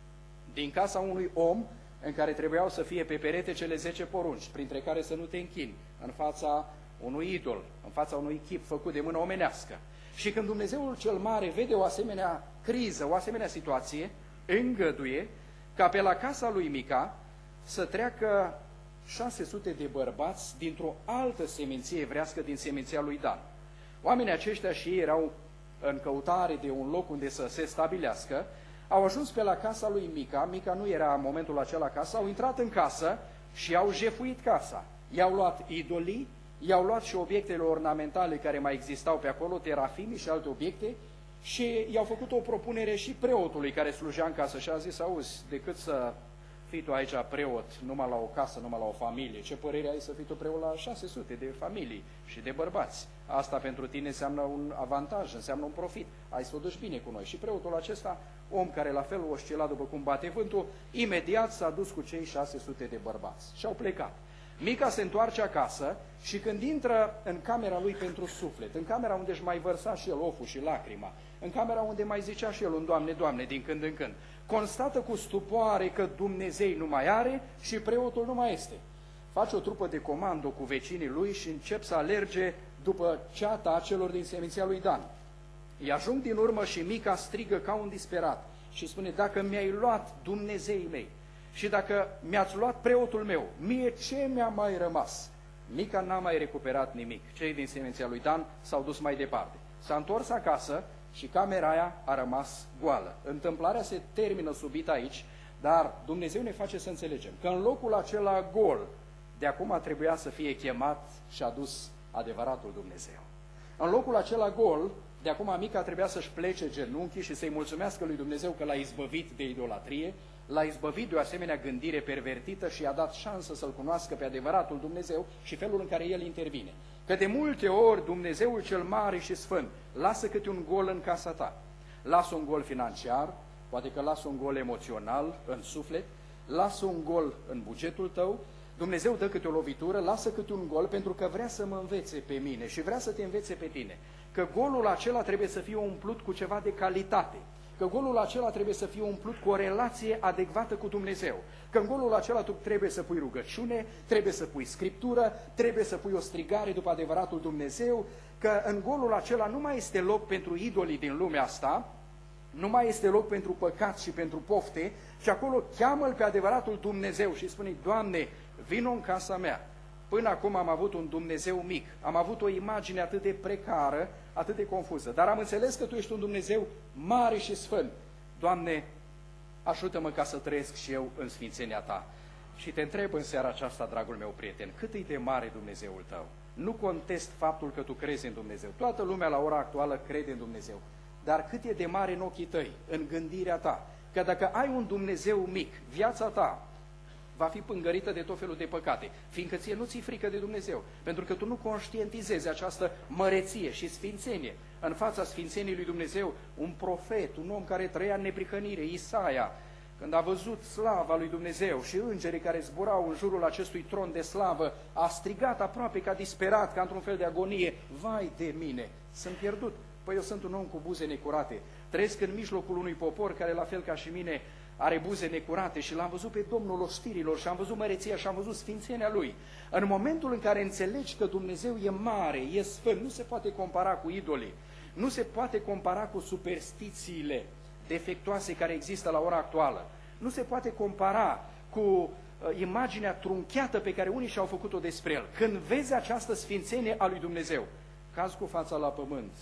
din casa unui om în care trebuiau să fie pe perete cele zece porunci, printre care să nu te închini în fața unui idol, în fața unui chip făcut de mână omenească. Și când Dumnezeul cel mare vede o asemenea criză, o asemenea situație, îngăduie ca pe la casa lui Mica să treacă șase sute de bărbați dintr-o altă seminție evrească, din seminția lui Dan. Oamenii aceștia și ei erau în căutare de un loc unde să se stabilească, au ajuns pe la casa lui Mica, Mica nu era în momentul acela acasă, au intrat în casă și au jefuit casa. I-au luat idolii, i-au luat și obiectele ornamentale care mai existau pe acolo, terafimi și alte obiecte, și i-au făcut o propunere și preotului care slujea în casă și a zis: auzi, decât să fii tu aici preot numai la o casă, numai la o familie, ce părere ai să fii tu preot la șase sute de familii și de bărbați? Asta pentru tine înseamnă un avantaj, înseamnă un profit, ai să o duci bine cu noi. Și preotul acesta, om care la fel oscila după cum bate vântul, imediat s-a dus cu cei șase sute de bărbați și au plecat. Mica se întoarce acasă și când intră în camera lui pentru suflet, în camera unde își mai vărsa și el oful și lacrima, în camera unde mai zicea și el un Doamne, Doamne, din când în când, constată cu stupoare că Dumnezeu nu mai are și preotul nu mai este. Face o trupă de comando cu vecinii lui și încep să alerge după ceata celor din seminția lui Dan. Îi ajung din urmă și Mica strigă ca un disperat și spune: dacă mi-ai luat Dumnezeii mei și dacă mi-ați luat preotul meu, mie ce mi-a mai rămas? Mica n-a mai recuperat nimic. Cei din seminția lui Dan s-au dus mai departe. S-a întors acasă și camera aia a rămas goală. Întâmplarea se termină subit aici, dar Dumnezeu ne face să înțelegem că în locul acela gol, de acum trebuia să fie chemat și adus adevăratul Dumnezeu. În locul acela gol, de acum Mica trebuia să-și plece genunchii și să-i mulțumească lui Dumnezeu că l-a izbăvit de idolatrie, l-a izbăvit de o asemenea gândire pervertită și i-a dat șansă să-L cunoască pe adevăratul Dumnezeu și felul în care El intervine. Că de multe ori Dumnezeul cel mare și sfânt lasă câte un gol în casa ta. Lasă un gol financiar, poate că lasă un gol emoțional în suflet, lasă un gol în bugetul tău, Dumnezeu dă câte o lovitură, lasă câte un gol pentru că vrea să mă învețe pe mine și vrea să te învețe pe tine. Că golul acela trebuie să fie umplut cu ceva de calitate. Că golul acela trebuie să fie umplut cu o relație adecvată cu Dumnezeu. Că în golul acela tu trebuie să pui rugăciune, trebuie să pui scriptură, trebuie să pui o strigare după adevăratul Dumnezeu, că în golul acela nu mai este loc pentru idolii din lumea asta, nu mai este loc pentru păcat și pentru pofte, și acolo cheamă-L pe adevăratul Dumnezeu și spune: Doamne, vino în casa mea. Până acum am avut un Dumnezeu mic, am avut o imagine atât de precară, atât de confuză, dar am înțeles că Tu ești un Dumnezeu mare și sfânt. Doamne, ajută-mă ca să trăiesc și eu în sfințenia Ta. Și te întreb în seara aceasta, dragul meu prieten, cât e de mare Dumnezeul tău? Nu contest faptul că tu crezi în Dumnezeu. Toată lumea la ora actuală crede în Dumnezeu. Dar cât e de mare în ochii tăi, în gândirea ta? Că dacă ai un Dumnezeu mic, viața ta va fi pângărită de tot felul de păcate, fiindcă ție nu ți-i frică de Dumnezeu, pentru că tu nu conștientizezi această măreție și sfințenie. În fața sfințeniei lui Dumnezeu, un profet, un om care trăia în neprihănire, Isaia, când a văzut slava lui Dumnezeu și îngerii care zburau în jurul acestui tron de slavă, a strigat aproape ca disperat, ca într-un fel de agonie: vai de mine, sunt pierdut. Păi eu sunt un om cu buze necurate, trăiesc în mijlocul unui popor care, la fel ca și mine, are buze necurate și l-am văzut pe Domnul oștirilor și am văzut măreția și am văzut sfințenia Lui. În momentul în care înțelegi că Dumnezeu e mare, e sfânt, nu se poate compara cu idolii, nu se poate compara cu superstițiile defectuoase care există la ora actuală, nu se poate compara cu uh, imaginea trunchiată pe care unii și-au făcut-o despre El. Când vezi această sfințenie a lui Dumnezeu, cazi cu fața la pământ,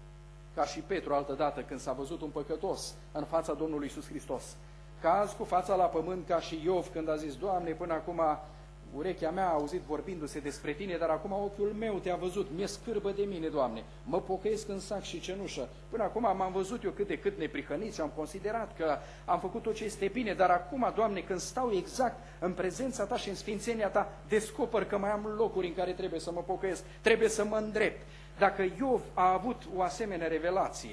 ca și Petru altădată când s-a văzut un păcătos în fața Domnului Iisus Hristos. Cazi cu fața la pământ ca și Iov când a zis: Doamne, până acum urechea mea a auzit vorbindu-se despre Tine, dar acum ochiul meu Te-a văzut, mi-e scârbă de mine, Doamne, mă pocăiesc în sac și cenușă. Până acum m-am văzut eu cât de cât neprihănit și am considerat că am făcut tot ce este bine, dar acum, Doamne, când stau exact în prezența Ta și în sfințenia Ta, descoper că mai am locuri în care trebuie să mă pocăiesc, trebuie să mă îndrept. Dacă Iov a avut o asemenea revelație,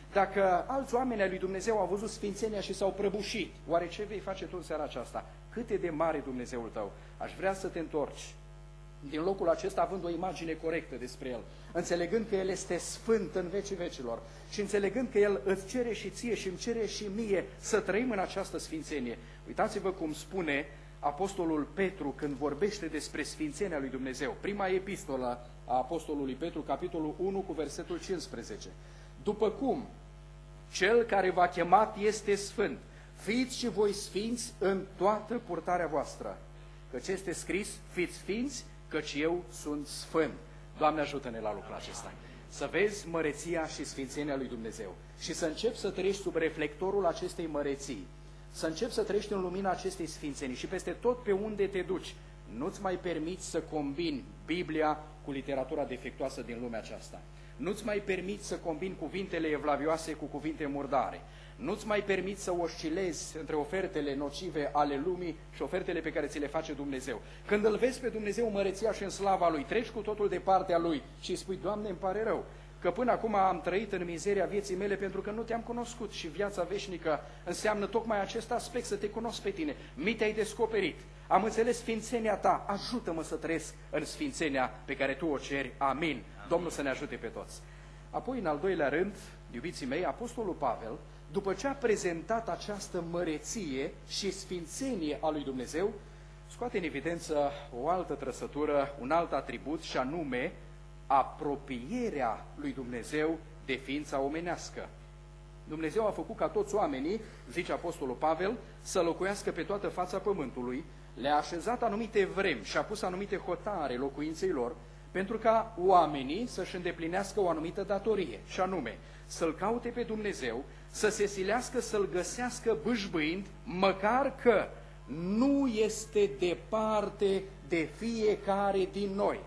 Dacă alți oameni ai lui Dumnezeu au văzut sfințenia și s-au prăbușit, oare ce vei face tu în seara aceasta? Cât e de mare Dumnezeul tău? Aș vrea să te întorci din locul acesta având o imagine corectă despre El, înțelegând că El este sfânt în vecii vecilor și înțelegând că El îți cere și ție și îmi cere și mie să trăim în această sfințenie. Uitați-vă cum spune Apostolul Petru când vorbește despre sfințenia lui Dumnezeu. Prima epistolă a Apostolului Petru, capitolul unu, cu versetul cincisprezece. După cum Cel care v-a chemat este sfânt, fiți și voi sfinți în toată purtarea voastră. Căci este scris, fiți sfinți, căci eu sunt sfânt. Doamne, ajută-ne la lucrul acesta. Să vezi măreția și sfințenia lui Dumnezeu și să începi să trăiești sub reflectorul acestei măreții, să începi să trăiești în lumina acestei sfințenii și peste tot pe unde te duci, nu-ți mai permiți să combini Biblia cu literatura defectuoasă din lumea aceasta. Nu-ți mai permiți să combini cuvintele evlavioase cu cuvinte murdare. Nu-ți mai permiți să oscilezi între ofertele nocive ale lumii și ofertele pe care ți le face Dumnezeu. Când îl vezi pe Dumnezeu în măreția și în slava Lui, treci cu totul de partea Lui și îi spui, Doamne, îmi pare rău că până acum am trăit în mizeria vieții mele pentru că nu te-am cunoscut și viața veșnică înseamnă tocmai acest aspect, să te cunosc pe tine. Mi te-ai descoperit. Am înțeles sfințenia ta. Ajută-mă să trăiesc în sfințenia pe care tu o ceri. Amin. Amin. Domnul să ne ajute pe toți. Apoi, în al doilea rând, iubiții mei, Apostolul Pavel, după ce a prezentat această măreție și sfințenie a lui Dumnezeu, scoate în evidență o altă trăsătură, un alt atribut, și anume apropierea lui Dumnezeu de ființa omenească. Dumnezeu a făcut ca toți oamenii, zice Apostolul Pavel, să locuiască pe toată fața pământului, le-a așezat anumite vremi și a pus anumite hotare locuinței lor, pentru ca oamenii să-și îndeplinească o anumită datorie, și anume să-L caute pe Dumnezeu, să se silească să-L găsească bâșbâind, măcar că nu este departe de fiecare din noi.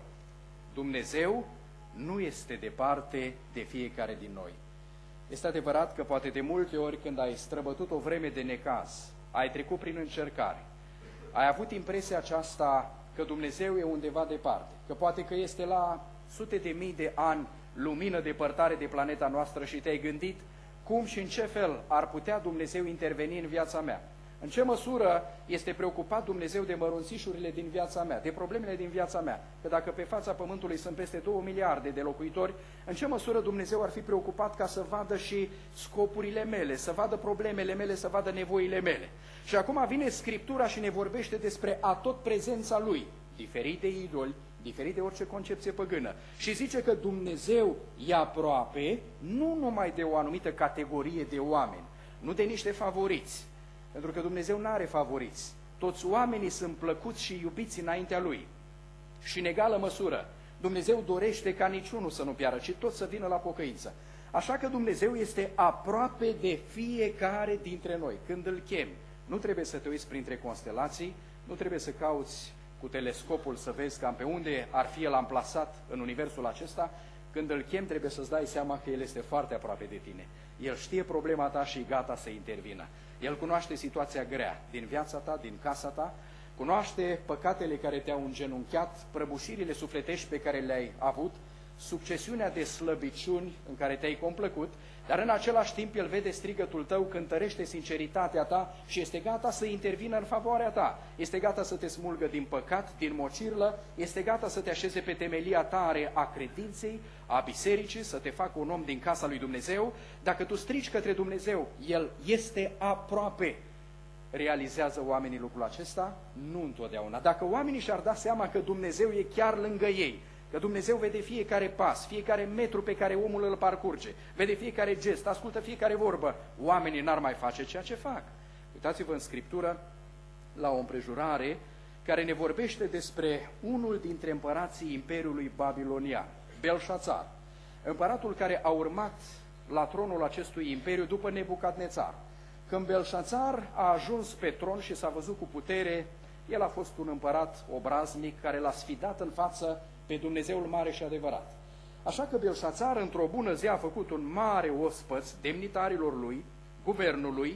Dumnezeu nu este departe de fiecare din noi. Este adevărat că poate de multe ori când ai străbătut o vreme de necaz, ai trecut prin încercare, ai avut impresia aceasta că Dumnezeu e undeva departe, că poate că este la sute de mii de ani lumină depărtare de planeta noastră și te-ai gândit cum și în ce fel ar putea Dumnezeu interveni în viața mea. În ce măsură este preocupat Dumnezeu de mărunțișurile din viața mea, de problemele din viața mea? Că dacă pe fața Pământului sunt peste două miliarde de locuitori, în ce măsură Dumnezeu ar fi preocupat ca să vadă și scopurile mele, să vadă problemele mele, să vadă nevoile mele? Și acum vine Scriptura și ne vorbește despre atot prezența Lui, diferit de idoli, diferit de orice concepție păgână. Și zice că Dumnezeu e aproape, nu numai de o anumită categorie de oameni, nu de niște favoriți, pentru că Dumnezeu nu are favoriți. Toți oamenii sunt plăcuți și iubiți înaintea Lui. Și în egală măsură, Dumnezeu dorește ca niciunul să nu piară, ci toți să vină la pocăință. Așa că Dumnezeu este aproape de fiecare dintre noi. Când îl chemi, nu trebuie să te uiți printre constelații, nu trebuie să cauți cu telescopul să vezi cam pe unde ar fi El amplasat în universul acesta. Când îl chem, trebuie să-ți dai seama că El este foarte aproape de tine. El știe problema ta și e gata să intervină. El cunoaște situația grea din viața ta, din casa ta, cunoaște păcatele care te-au îngenunchiat, prăbușirile sufletești pe care le-ai avut, succesiunea de slăbiciuni în care te-ai complăcut, dar în același timp El vede strigătul tău, cântărește sinceritatea ta și este gata să intervină în favoarea ta. Este gata să te smulgă din păcat, din mocirlă, este gata să te așeze pe temelia tare a credinței, a bisericii, să te facă un om din casa lui Dumnezeu. Dacă tu strigi către Dumnezeu, El este aproape. Realizează oamenii lucrul acesta? Nu întotdeauna. Dacă oamenii și-ar da seama că Dumnezeu e chiar lângă ei, că Dumnezeu vede fiecare pas, fiecare metru pe care omul îl parcurge, vede fiecare gest, ascultă fiecare vorbă, oamenii n-ar mai face ceea ce fac. Uitați-vă în Scriptură la o împrejurare care ne vorbește despre unul dintre împărații Imperiului Babilonian, Belșațar, împăratul care a urmat la tronul acestui imperiu după Nebucadnețar. Când Belșațar a ajuns pe tron și s-a văzut cu putere, el a fost un împărat obraznic care l-a sfidat în față pe Dumnezeul mare și adevărat. Așa că Belșațar, într-o bună zi, a făcut un mare ospăț demnitarilor lui, guvernului,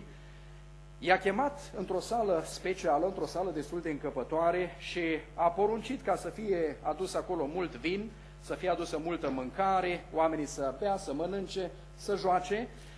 i-a chemat într-o sală specială, într-o sală destul de încăpătoare și a poruncit ca să fie adus acolo mult vin, să fie adusă multă mâncare, oamenii să bea, să mănânce, să joace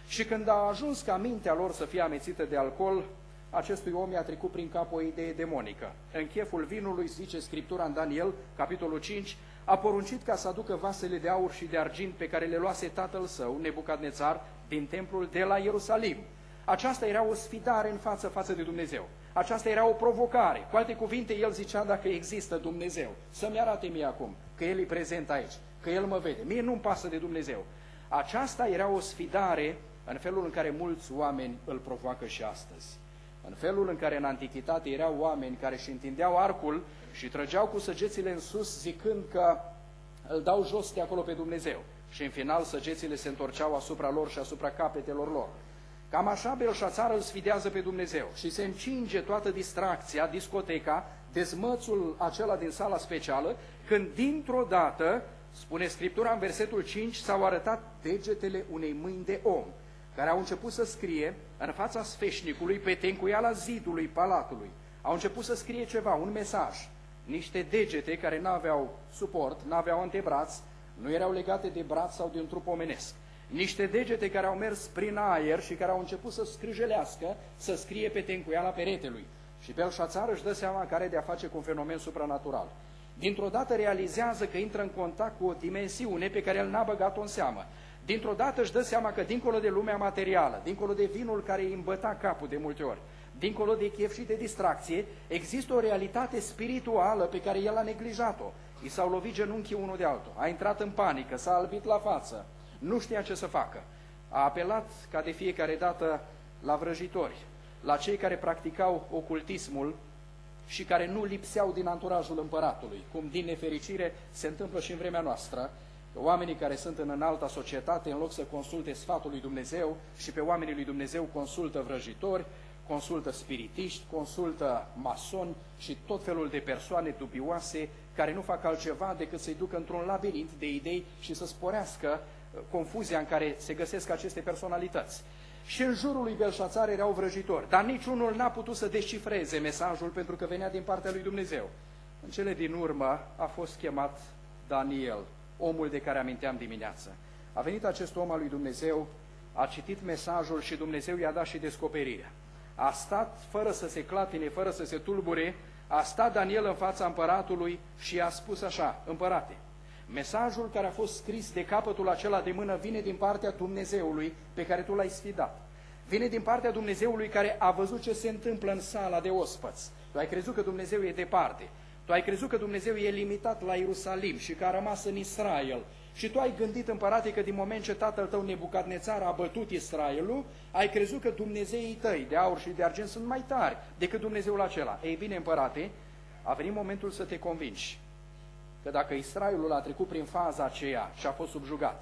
Și când a ajuns ca mintea lor să fie amețită de alcool, acestui om i-a trecut prin cap o idee demonică. În cheful vinului, zice Scriptura în Daniel, capitolul cinci, a poruncit ca să aducă vasele de aur și de argint pe care le luase tatăl său, Nebucadnețar, din templul de la Ierusalim. Aceasta era o sfidare în față față de Dumnezeu. Aceasta era o provocare. Cu alte cuvinte, el zicea, dacă există Dumnezeu, să-mi arate mie acum că El e prezent aici, că El mă vede. Mie nu-mi pasă de Dumnezeu. Aceasta era o sfidare în felul în care mulți oameni îl provoacă și astăzi. În felul în care în antichitate erau oameni care își întindeau arcul și trăgeau cu săgețile în sus, zicând că îl dau jos de acolo pe Dumnezeu. Și în final săgețile se întorceau asupra lor și asupra capetelor lor. Cam așa Belșațar îl sfidează pe Dumnezeu și se încinge toată distracția, discoteca, dezmățul acela din sala specială, când dintr-o dată, spune Scriptura în versetul cinci, s-au arătat degetele unei mâini de om, care au început să scrie în fața sfeșnicului pe tencuiala zidului palatului. Au început să scrie ceva, un mesaj. Niște degete care n-aveau suport, n-aveau antebraț, nu erau legate de braț sau de un trup omenesc. Niște degete care au mers prin aer și care au început să scrâjelească, să scrie pe tencuiala peretelui. Și Belșațar își dă seama că are de-a face cu un fenomen supranatural. Dintr-o dată realizează că intră în contact cu o dimensiune pe care el n-a băgat-o în seamă. Dintr-o dată își dă seama că dincolo de lumea materială, dincolo de vinul care îi îmbăta capul de multe ori, dincolo de chef și de distracție, există o realitate spirituală pe care el a neglijat-o. I s-au lovit genunchii unul de altul, a intrat în panică, s-a albit la față, nu știa ce să facă. A apelat, ca de fiecare dată, la vrăjitori, la cei care practicau ocultismul și care nu lipseau din anturajul împăratului, cum din nefericire se întâmplă și în vremea noastră. Oamenii care sunt în înalta societate, în loc să consulte sfatul lui Dumnezeu și pe oamenii lui Dumnezeu, consultă vrăjitori, consultă spiritiști, consultă masoni și tot felul de persoane dubioase care nu fac altceva decât să-i ducă într-un labirint de idei și să sporească confuzia în care se găsesc aceste personalități. Și în jurul lui Belșațar erau vrăjitori, dar niciunul n-a putut să descifreze mesajul pentru că venea din partea lui Dumnezeu. În cele din urmă a fost chemat Daniel, omul de care aminteam dimineață. A venit acest om al lui Dumnezeu, a citit mesajul și Dumnezeu i-a dat și descoperirea. A stat fără să se clatine, fără să se tulbure, a stat Daniel în fața împăratului și a spus așa: împărate, mesajul care a fost scris de capătul acela de mână vine din partea Dumnezeului pe care tu l-ai sfidat. Vine din partea Dumnezeului care a văzut ce se întâmplă în sala de ospăți. Tu ai crezut că Dumnezeu e departe. Tu ai crezut că Dumnezeu e limitat la Ierusalim și că a rămas în Israel. Și tu ai gândit, împărate, că din moment ce tatăl tău Nebucadnețar a bătut Israelul, ai crezut că Dumnezeii tăi de aur și de argint sunt mai tari decât Dumnezeul acela. Ei bine, împărate, a venit momentul să te convingi că dacă Israelul a trecut prin faza aceea și a fost subjugat,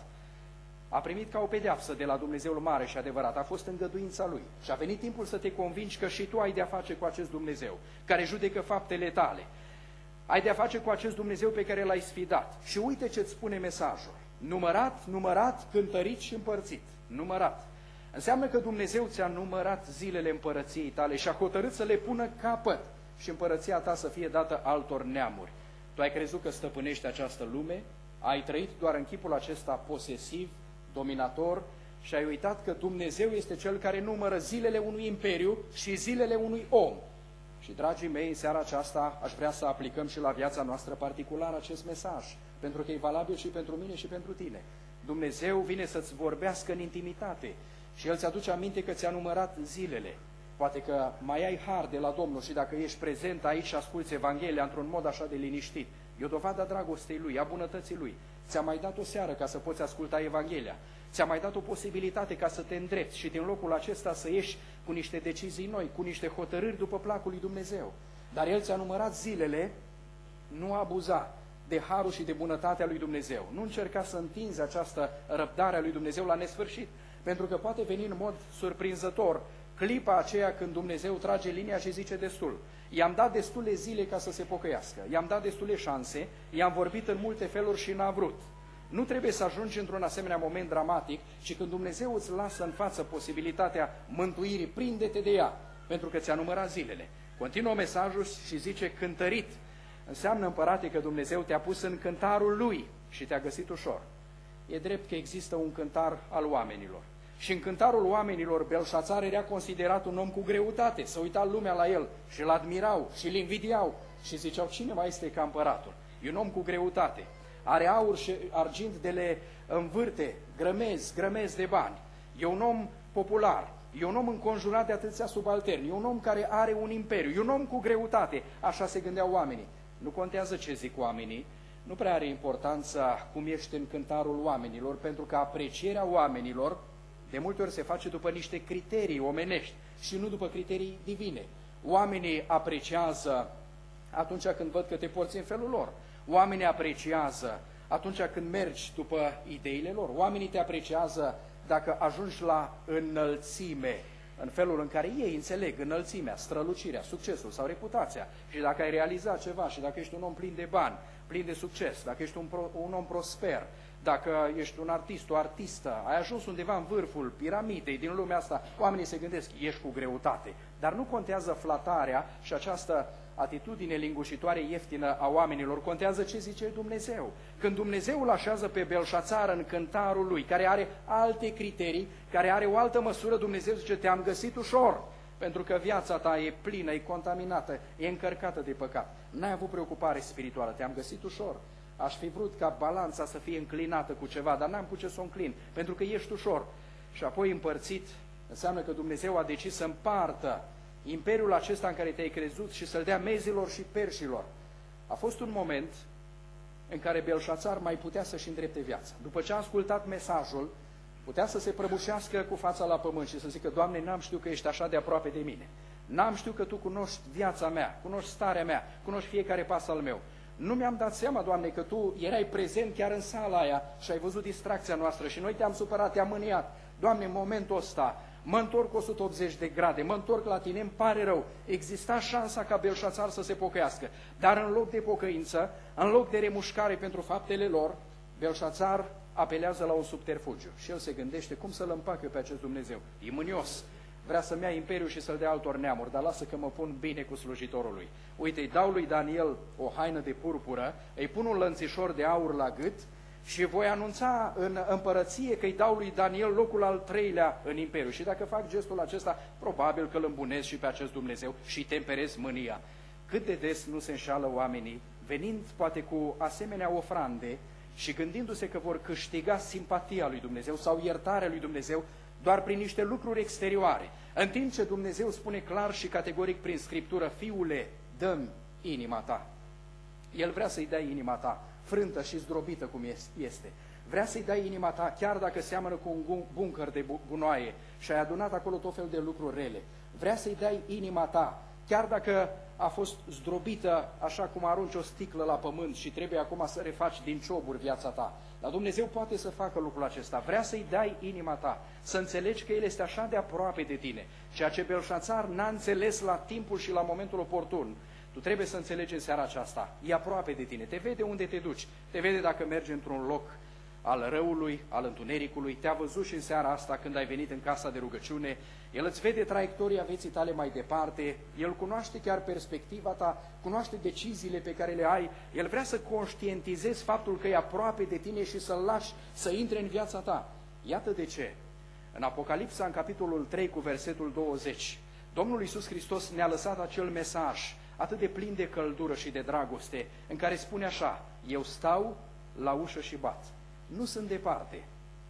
a primit ca o pedeapsă de la Dumnezeul mare și adevărat, a fost îngăduința lui. Și a venit timpul să te convingi că și tu ai de-a face cu acest Dumnezeu, care judecă faptele tale. Ai de-a face cu acest Dumnezeu pe care l-ai sfidat. Și uite ce-ți spune mesajul. Numărat, numărat, cântărit și împărțit. Numărat. Înseamnă că Dumnezeu ți-a numărat zilele împărăției tale și a hotărât să le pună capăt și împărăția ta să fie dată altor neamuri. Tu ai crezut că stăpânești această lume, ai trăit doar în chipul acesta posesiv, dominator și ai uitat că Dumnezeu este Cel care numără zilele unui imperiu și zilele unui om. Și, dragii mei, în seara aceasta aș vrea să aplicăm și la viața noastră particulară acest mesaj, pentru că e valabil și pentru mine și pentru tine. Dumnezeu vine să-ți vorbească în intimitate și El ți aduce aminte că ți-a numărat zilele. Poate că mai ai har de la Domnul și dacă ești prezent aici și asculți Evanghelia într-un mod așa de liniștit, e o dovadă a dragostei Lui, a bunătății Lui. Ți-a mai dat o seară ca să poți asculta Evanghelia. Ți-a mai dat o posibilitate ca să te îndrepți și din locul acesta să ieși cu niște decizii noi, cu niște hotărâri după placul lui Dumnezeu. Dar El ți-a numărat zilele, nu abuza de harul și de bunătatea lui Dumnezeu. Nu încerca să întinzi această răbdare a lui Dumnezeu la nesfârșit, pentru că poate veni în mod surprinzător clipa aceea când Dumnezeu trage linia și zice destul. I-am dat destule zile ca să se pocăiască, i-am dat destule șanse, i-am vorbit în multe feluri și n-a vrut. Nu trebuie să ajungi într-un asemenea moment dramatic, ci când Dumnezeu îți lasă în față posibilitatea mântuirii, prinde-te de ea, pentru că ți-a numărat zilele. Continuă mesajul și zice cântărit. Înseamnă, împărate, că Dumnezeu te-a pus în cântarul Lui și te-a găsit ușor. E drept că există un cântar al oamenilor Și în cântarul oamenilor, Belșațar era considerat un om cu greutate. Se uita lumea la el și îl admirau și îl invidiau și ziceau, cine mai este ca împăratul? E un om cu greutate. Are aur și argint de le învârte, grămezi, grămezi de bani. E un om popular. E un om înconjurat de atâția subalterni. E un om care are un imperiu. E un om cu greutate. Așa se gândeau oamenii. Nu contează ce zic oamenii. Nu prea are importanța cum ești în cântarul oamenilor, pentru că aprecierea oamenilor de multe ori se face după niște criterii omenești și nu după criterii divine. Oamenii apreciază atunci când văd că te porți în felul lor. Oamenii apreciază atunci când mergi după ideile lor. Oamenii te apreciază dacă ajungi la înălțime, în felul în care ei înțeleg înălțimea, strălucirea, succesul sau reputația. Și dacă ai realizat ceva și dacă ești un om plin de bani, plin de succes, dacă ești un, pro, un om prosper, dacă ești un artist, o artistă, ai ajuns undeva în vârful piramidei din lumea asta, oamenii se gândesc, ești cu greutate. Dar nu contează flatarea și această atitudine lingușitoare ieftină a oamenilor, contează ce zice Dumnezeu. Când Dumnezeu îl așează pe Belșațar în cântarul lui, care are alte criterii, care are o altă măsură, Dumnezeu zice, te-am găsit ușor, pentru că viața ta e plină, e contaminată, e încărcată de păcat. N-ai avut preocupare spirituală, te-am găsit ușor. Aș fi vrut ca balanța să fie înclinată cu ceva, dar n-am cu ce să o înclin, pentru că ești ușor. Și apoi împărțit, înseamnă că Dumnezeu a decis să împartă imperiul acesta în care te-ai crezut și să-l dea mezilor și perșilor. A fost un moment în care Belșațar mai putea să-și îndrepte viața. După ce a ascultat mesajul, putea să se prăbușească cu fața la pământ și să zică, Doamne, n-am știut că ești așa de aproape de mine. N-am știut că Tu cunoști viața mea, cunoști starea mea, cunoști fiecare pas al meu. Nu mi-am dat seama, Doamne, că Tu erai prezent chiar în sala aia și ai văzut distracția noastră și noi te-am supărat, te-am mâniat. Doamne, în momentul ăsta mă întorc o sută optzeci de grade, mă întorc la Tine, îmi pare rău. Exista șansa ca Belșațar să se pocăiască, dar în loc de pocăință, în loc de remușcare pentru faptele lor, Belșațar apelează la un subterfugiu și el se gândește cum să-l împac eu pe acest Dumnezeu. E mânios, vrea să-mi ia imperiul și să-l dea altor neamuri, dar lasă că mă pun bine cu slujitorul lui. Uite, îi dau lui Daniel o haină de purpură, îi pun un lănțișor de aur la gât și voi anunța în împărăție că îi dau lui Daniel locul al treilea în imperiu. Și dacă fac gestul acesta, probabil că îl îmbunez și pe acest Dumnezeu și temperez mânia. Cât de des nu se înșală oamenii, venind poate cu asemenea ofrande și gândindu-se că vor câștiga simpatia lui Dumnezeu sau iertarea lui Dumnezeu doar prin niște lucruri exterioare. În timp ce Dumnezeu spune clar și categoric prin Scriptură, Fiule, dă-mi inima ta. El vrea să-i dea inima ta, frântă și zdrobită cum este. Vrea să-i dai inima ta, chiar dacă seamănă cu un buncăr de gunoaie și ai adunat acolo tot fel de lucruri rele. Vrea să-i dai inima ta, chiar dacă a fost zdrobită așa cum arunci o sticlă la pământ și trebuie acum să refaci din cioburi viața ta. Dar Dumnezeu poate să facă lucrul acesta. Vrea să-i dai inima ta, să înțelegi că El este așa de aproape de tine. Ceea ce Belșațar n-a înțeles la timpul și la momentul oportun, tu trebuie să înțelegi în seara aceasta. E aproape de tine, te vede unde te duci, te vede dacă mergi într-un loc al răului, al întunericului, te-a văzut și în seara asta când ai venit în casa de rugăciune, El îți vede traiectoria vieții tale mai departe, El cunoaște chiar perspectiva ta, cunoaște deciziile pe care le ai, El vrea să conștientizezi faptul că e aproape de tine și să-L lași să intre în viața ta. Iată de ce. În Apocalipsa, în capitolul trei, cu versetul douăzeci, Domnul Iisus Hristos ne-a lăsat acel mesaj atât de plin de căldură și de dragoste, în care spune așa, eu stau la ușă și bat. Nu sunt departe,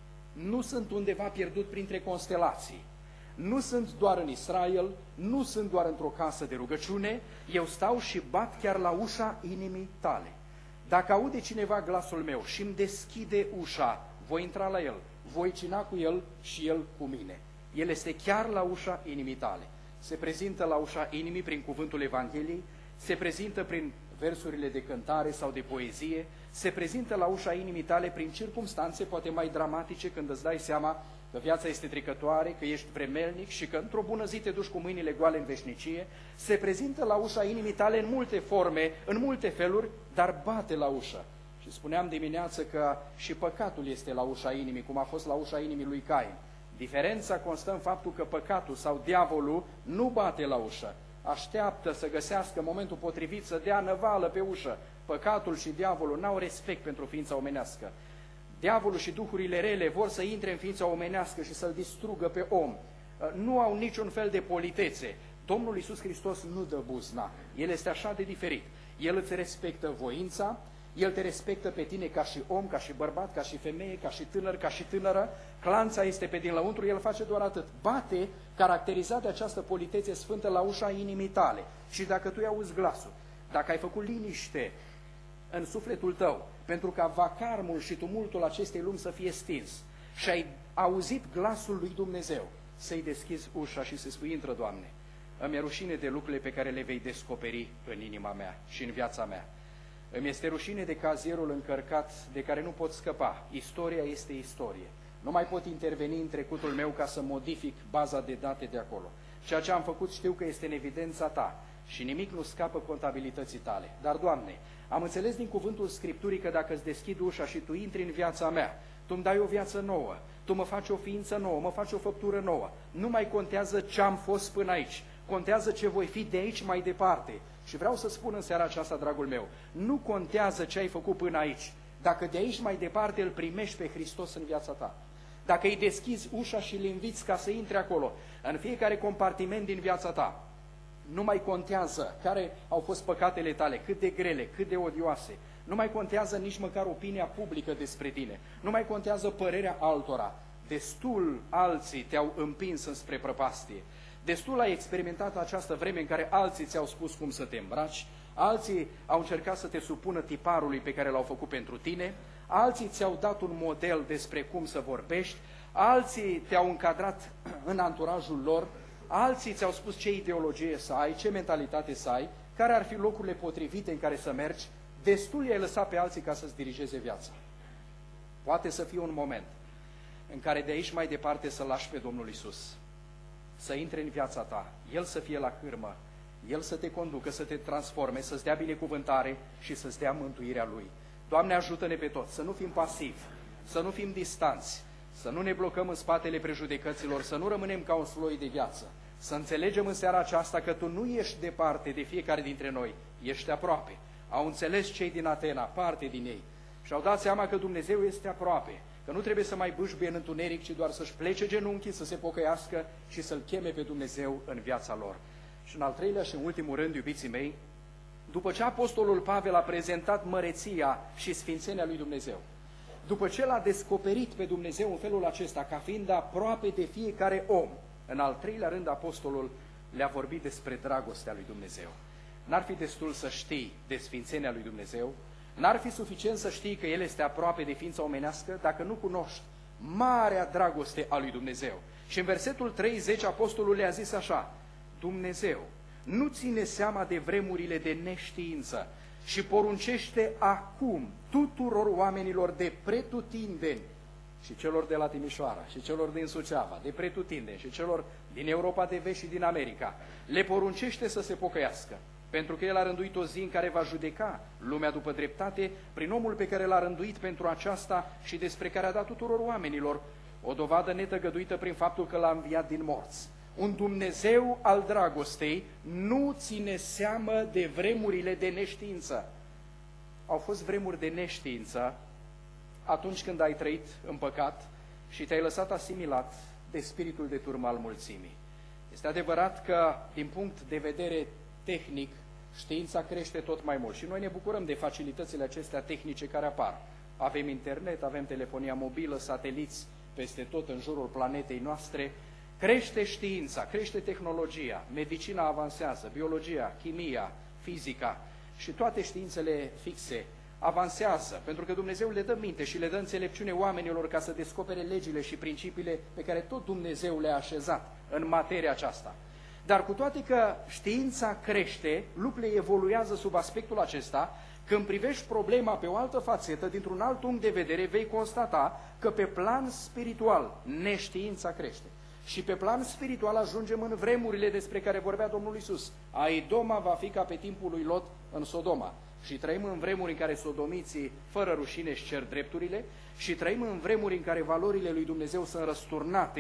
nu sunt undeva pierdut printre constelații, nu sunt doar în Israel, nu sunt doar într-o casă de rugăciune, eu stau și bat chiar la ușa inimii tale. Dacă aude cineva glasul meu și îmi deschide ușa, voi intra la el, voi cina cu el și el cu mine. El este chiar la ușa inimii tale. Se prezintă la ușa inimii prin cuvântul Evangheliei, se prezintă prin versurile de cântare sau de poezie, se prezintă la ușa inimii tale prin circumstanțe poate mai dramatice când îți dai seama că viața este trecătoare, că ești vremelnic și că într-o bună zi te duci cu mâinile goale în veșnicie. Se prezintă la ușa inimii tale în multe forme, în multe feluri, dar bate la ușă. Și spuneam dimineață că și păcatul este la ușa inimii, cum a fost la ușa inimii lui Cain. Diferența constă în faptul că păcatul sau diavolul nu bate la ușă, așteaptă să găsească momentul potrivit să dea năvală pe ușă. Păcatul și diavolul n-au respect pentru ființa omenească. diavolul și duhurile rele vor să intre în ființa omenească și să-l distrugă pe om. Nu au niciun fel de politețe. Domnul Iisus Hristos nu dă buzna. El este așa de diferit. El îți respectă voința, El te respectă pe tine ca și om, ca și bărbat, ca și femeie, ca și tânăr, ca și tânără. Clanța este pe din lăuntru, El face doar atât. Bate, caracterizat de această politețe sfântă, la ușa inimii tale. Și dacă tu i-auzi glasul, dacă ai făcut liniște în sufletul tău, pentru ca vacarmul și tumultul acestei lumi să fie stins, și ai auzit glasul lui Dumnezeu, să-i deschizi ușa și să spui: intră, Doamne, îmi e rușine de lucrurile pe care le vei descoperi în inima mea și în viața mea. Îmi este rușine de cazierul încărcat de care nu pot scăpa. Istoria este istorie. Nu mai pot interveni în trecutul meu ca să modific baza de date de acolo. Ceea ce am făcut știu că este în evidența ta și nimic nu scapă contabilității tale. Dar, Doamne, am înțeles din cuvântul Scripturii că dacă îți deschid ușa și Tu intri în viața mea, Tu îmi dai o viață nouă, Tu mă faci o ființă nouă, mă faci o făptură nouă. Nu mai contează ce am fost până aici, contează ce voi fi de aici mai departe. Și vreau să spun în seara aceasta, dragul meu, nu contează ce ai făcut până aici, dacă de aici mai departe îl primești pe Hristos în viața ta. Dacă îi deschizi ușa și îl inviți ca să intre acolo, în fiecare compartiment din viața ta, nu mai contează care au fost păcatele tale, cât de grele, cât de odioase. Nu mai contează nici măcar opinia publică despre tine. Nu mai contează părerea altora. Destul alții te-au împins înspre prăpastie. Destul ai experimentat această vreme în care alții ți-au spus cum să te îmbraci, alții au încercat să te supună tiparului pe care l-au făcut pentru tine, alții ți-au dat un model despre cum să vorbești, alții te-au încadrat în anturajul lor, alții ți-au spus ce ideologie să ai, ce mentalitate să ai, care ar fi locurile potrivite în care să mergi. Destul i-ai lăsat pe alții ca să-ți dirigeze viața. Poate să fie un moment în care de aici mai departe să lași pe Domnul Iisus să intre în viața ta, El să fie la cârmă, El să te conducă, să te transforme, să-ți dea binecuvântare și să-ți dea mântuirea Lui. Doamne, ajută-ne pe toți să nu fim pasivi, să nu fim distanți, să nu ne blocăm în spatele prejudecăților, să nu rămânem ca un sloi de viață, să înțelegem în seara aceasta că Tu nu ești departe de fiecare dintre noi, ești aproape. Au înțeles cei din Atena, parte din ei, și au dat seama că Dumnezeu este aproape, că nu trebuie să mai bâșbuie în întuneric, ci doar să-și plece genunchii, să se pocăiască și să-L cheme pe Dumnezeu în viața lor. Și în al treilea și în ultimul rând, iubiții mei, după ce Apostolul Pavel a prezentat măreția și sfințenia lui Dumnezeu, după ce L-a descoperit pe Dumnezeu în felul acesta, ca fiind aproape de fiecare om, în al treilea rând, Apostolul le-a vorbit despre dragostea lui Dumnezeu. N-ar fi destul să știi de sfințenia lui Dumnezeu, n-ar fi suficient să știi că El este aproape de ființa omenească dacă nu cunoști marea dragoste a lui Dumnezeu. Și în versetul treizeci, Apostolul le-a zis așa: Dumnezeu nu ține seama de vremurile de neștiință și poruncește acum tuturor oamenilor de pretutindeni, și celor de la Timișoara, și celor din Suceava, de pretutindeni, și celor din Europa de Vest și din America, le poruncește să se pocăiască, pentru că El a rânduit o zi în care va judeca lumea după dreptate prin omul pe care L-a rânduit pentru aceasta și despre care a dat tuturor oamenilor o dovadă netăgăduită prin faptul că L-a înviat din morți. Un Dumnezeu al dragostei nu ține seamă de vremurile de neștiință. Au fost vremuri de neștiință atunci când ai trăit în păcat și te-ai lăsat asimilat de spiritul de turmă al mulțimii. Este adevărat că, din punct de vedere tehnic, știința crește tot mai mult și noi ne bucurăm de facilitățile acestea tehnice care apar. Avem internet, avem telefonia mobilă, sateliți peste tot în jurul planetei noastre. Crește știința, crește tehnologia, medicina avansează, biologia, chimia, fizica și toate științele fixe avansează, pentru că Dumnezeu le dă minte și le dă înțelepciune oamenilor ca să descopere legile și principiile pe care tot Dumnezeu le-a așezat în materia aceasta. Dar cu toate că știința crește, lucrurile evoluează sub aspectul acesta, când privești problema pe o altă fațetă, dintr-un alt unghi de vedere, vei constata că pe plan spiritual neștiința crește. Și pe plan spiritual ajungem în vremurile despre care vorbea Domnul Iisus. Aidoma va fi ca pe timpul lui Lot în Sodoma. Și trăim în vremuri în care sodomiții fără rușine își cer drepturile și trăim în vremuri în care valorile lui Dumnezeu sunt răsturnate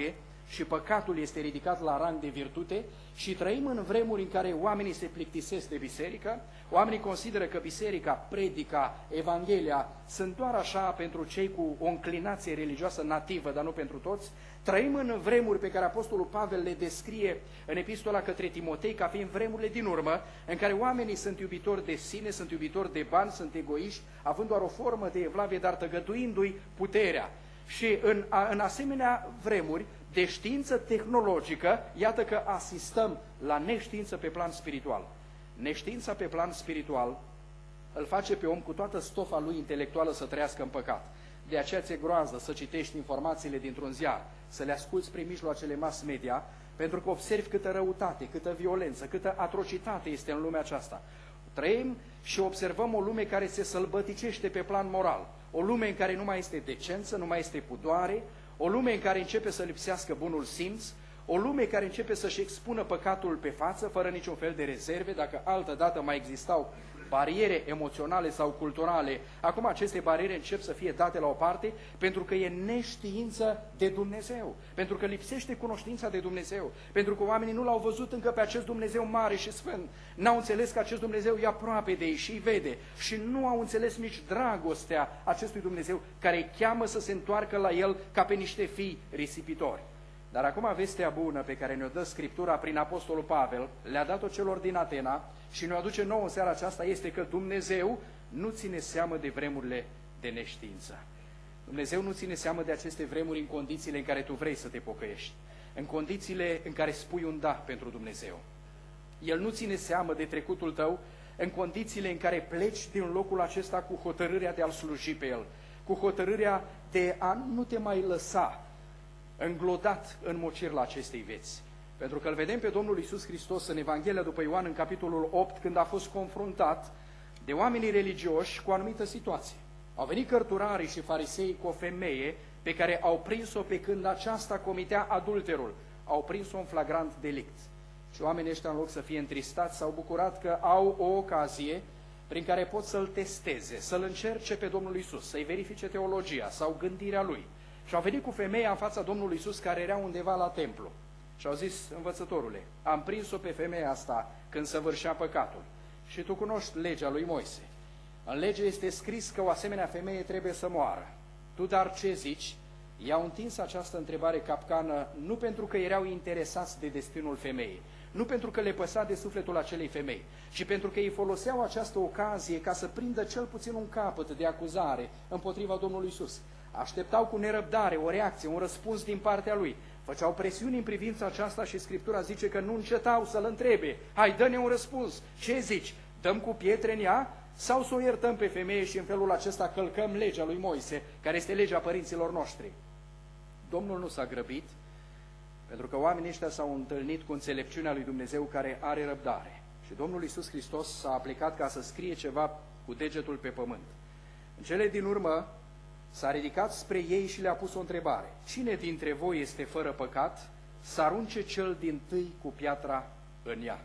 și păcatul este ridicat la rang de virtute și trăim în vremuri în care oamenii se plictisesc de biserică, oamenii consideră că biserica, predica, Evanghelia sunt doar așa pentru cei cu o înclinație religioasă nativă, dar nu pentru toți. Trăim în vremuri pe care Apostolul Pavel le descrie în epistola către Timotei ca fiind vremurile din urmă, în care oamenii sunt iubitori de sine, sunt iubitori de bani, sunt egoiști, având doar o formă de evlavie, dar tăgăduindu-i puterea. Și în, a, în asemenea vremuri de știință tehnologică, iată că asistăm la neștiință pe plan spiritual. Neștiința pe plan spiritual îl face pe om cu toată stofa lui intelectuală să trăiască în păcat. De aceea ți-e groază să citești informațiile dintr-un ziar, să le asculți prin mijloacele mass media, pentru că observi câtă răutate, câtă violență, câtă atrocitate este în lumea aceasta. Trăim și observăm o lume care se sălbăticește pe plan moral, o lume în care nu mai este decență, nu mai este pudoare, o lume în care începe să lipsească bunul simț, o lume care începe să-și expună păcatul pe față, fără niciun fel de rezerve. Dacă altădată mai existau bariere emoționale sau culturale, acum aceste bariere încep să fie date la o parte, pentru că e neștiință de Dumnezeu, pentru că lipsește cunoștința de Dumnezeu, pentru că oamenii nu l-au văzut încă pe acest Dumnezeu mare și sfânt, n-au înțeles că acest Dumnezeu e aproape de ei și îi vede și nu au înțeles nici dragostea acestui Dumnezeu care îi cheamă să se întoarcă la El ca pe niște fii risipitori. Dar acum vestea bună pe care ne-o dă Scriptura prin Apostolul Pavel, le-a dat-o celor din Atena și ne-o aduce nouă în seara aceasta, este că Dumnezeu nu ține seamă de vremurile de neștiință. Dumnezeu nu ține seamă de aceste vremuri în condițiile în care tu vrei să te pocăiești, în condițiile în care spui un da pentru Dumnezeu. El nu ține seamă de trecutul tău în condițiile în care pleci din locul acesta cu hotărârea de a-L sluji pe El, cu hotărârea de a nu te mai lăsa înglodat în mocirla acestei vieți. Pentru că îl vedem pe Domnul Iisus Hristos în Evanghelia după Ioan, în capitolul opt, când a fost confruntat de oamenii religioși cu o anumită situație. Au venit cărturarii și farisei cu o femeie pe care au prins-o pe când aceasta comitea adulterul. Au prins-o în flagrant delict. Și oamenii ăștia, în loc să fie întristați, s-au bucurat că au o ocazie prin care pot să-L testeze, să-L încerce pe Domnul Iisus, să-i verifice teologia sau gândirea Lui. Și au venit cu femeia în fața Domnului Iisus, care era undeva la templu. Și au zis: învățătorule, am prins-o pe femeia asta când săvârșea păcatul. Și tu cunoști legea lui Moise. În lege este scris că o asemenea femeie trebuie să moară. Tu dar ce zici? I-au întins această întrebare capcană nu pentru că erau interesați de destinul femeii, nu pentru că le păsa de sufletul acelei femei, ci pentru că ei foloseau această ocazie ca să prindă cel puțin un capăt de acuzare împotriva Domnului Iisus. Așteptau cu nerăbdare o reacție, un răspuns din partea Lui. Făceau presiuni în privința aceasta și Scriptura zice că nu încetau să-L întrebe: hai, dă-ne un răspuns, ce zici? Dăm cu pietre în ea sau să o iertăm pe femeie și în felul acesta călcăm legea lui Moise, care este legea părinților noștri? Domnul nu s-a grăbit, pentru că oamenii ăștia s-au întâlnit cu înțelepciunea lui Dumnezeu care are răbdare. Și Domnul Iisus Hristos s-a aplicat ca să scrie ceva cu degetul pe pământ. În cele din urmă s-a ridicat spre ei și le-a pus o întrebare: cine dintre voi este fără păcat, să arunce cel dintâi cu piatra în ea?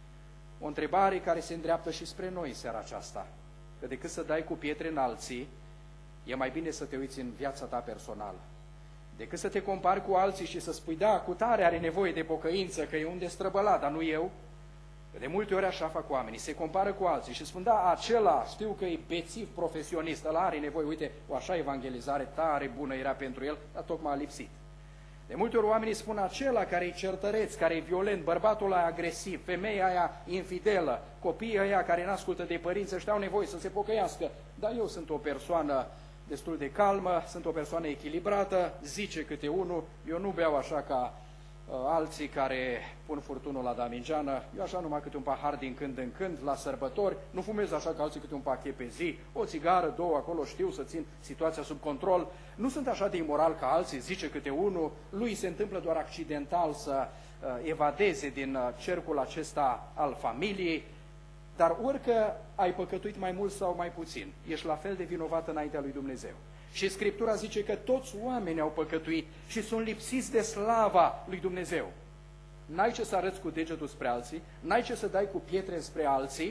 O întrebare care se îndreaptă și spre noi seara aceasta, că decât să dai cu pietre în alții, e mai bine să te uiți în viața ta personală. Decât să te compari cu alții și să spui: da, cu tare are nevoie de pocăință, că e un destrăbălat, dar nu eu. Că de multe ori așa fac oamenii, se compară cu alții și spun: da, acela știu că e bețiv profesionist, ăla are nevoie, uite, o așa evangelizare tare bună era pentru el, dar tocmai a lipsit. De multe ori oamenii spun: acela care e certăreț, care e violent, bărbatul ăla agresiv, femeia aia infidelă, copiii ăia care n-ascultă de părinți, ăștia au nevoie să se pocăiască. Dar eu sunt o persoană destul de calmă, sunt o persoană echilibrată, zice câte unul, eu nu beau așa ca uh, alții care pun furtunul la damingeană, eu așa numai câte un pahar din când în când, la sărbători, nu fumez așa ca alții câte un pachet pe zi, o țigară, două, acolo știu să țin situația sub control, nu sunt așa de imoral ca alții, zice câte unul, lui se întâmplă doar accidental să uh, evadeze din uh, cercul acesta al familiei. Dar orică ai păcătuit mai mult sau mai puțin, ești la fel de vinovat înaintea lui Dumnezeu. Și Scriptura zice că toți oamenii au păcătuit și sunt lipsiți de slava lui Dumnezeu. N-ai ce să arăți cu degetul spre alții, n-ai ce să dai cu pietre spre alții,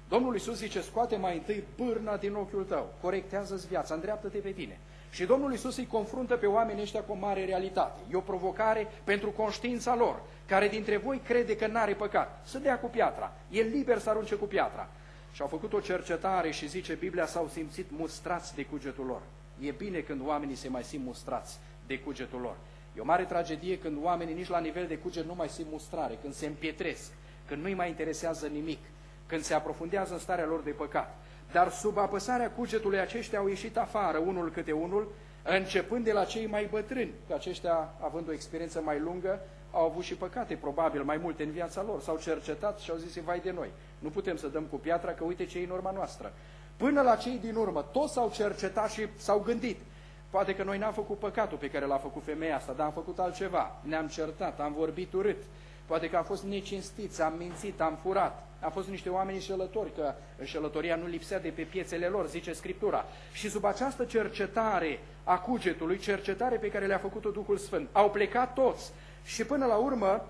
Domnul Iisus zice, scoate mai întâi bârna din ochiul tău, corectează-ți viața, îndreaptă-te pe tine. Și Domnul Iisus îi confruntă pe oamenii ăștia cu o mare realitate. E o provocare pentru conștiința lor. Care dintre voi crede că n-are păcat? Să dea cu piatra. E liber să arunce cu piatra. Și au făcut o cercetare și zice Biblia, s-au simțit mustrați de cugetul lor. E bine când oamenii se mai simt mustrați de cugetul lor. E o mare tragedie când oamenii nici la nivel de cuget nu mai simt mustrare, când se împietresc, când nu-i mai interesează nimic, când se aprofundează în starea lor de păcat. Dar sub apăsarea cugetului aceștia au ieșit afară, unul câte unul, începând de la cei mai bătrâni, că aceștia, având o experiență mai lungă, au avut și păcate, probabil, mai multe în viața lor. S-au cercetat și au zis, vai de noi, nu putem să dăm cu piatra, că uite ce e în urma noastră. Până la cei din urmă, toți s-au cercetat și s-au gândit. Poate că noi n-am făcut păcatul pe care l-a făcut femeia asta, dar am făcut altceva. Ne-am certat, am vorbit urât. Poate că am fost necinstiți, am mințit, am furat. Am fost niște oameni înșelători, că înșelătoria nu lipsea de pe piețele lor, zice Scriptura. Și sub această cercetare a cugetului, cercetare pe care le-a făcut-o Duhul Sfânt, au plecat toți. Și până la urmă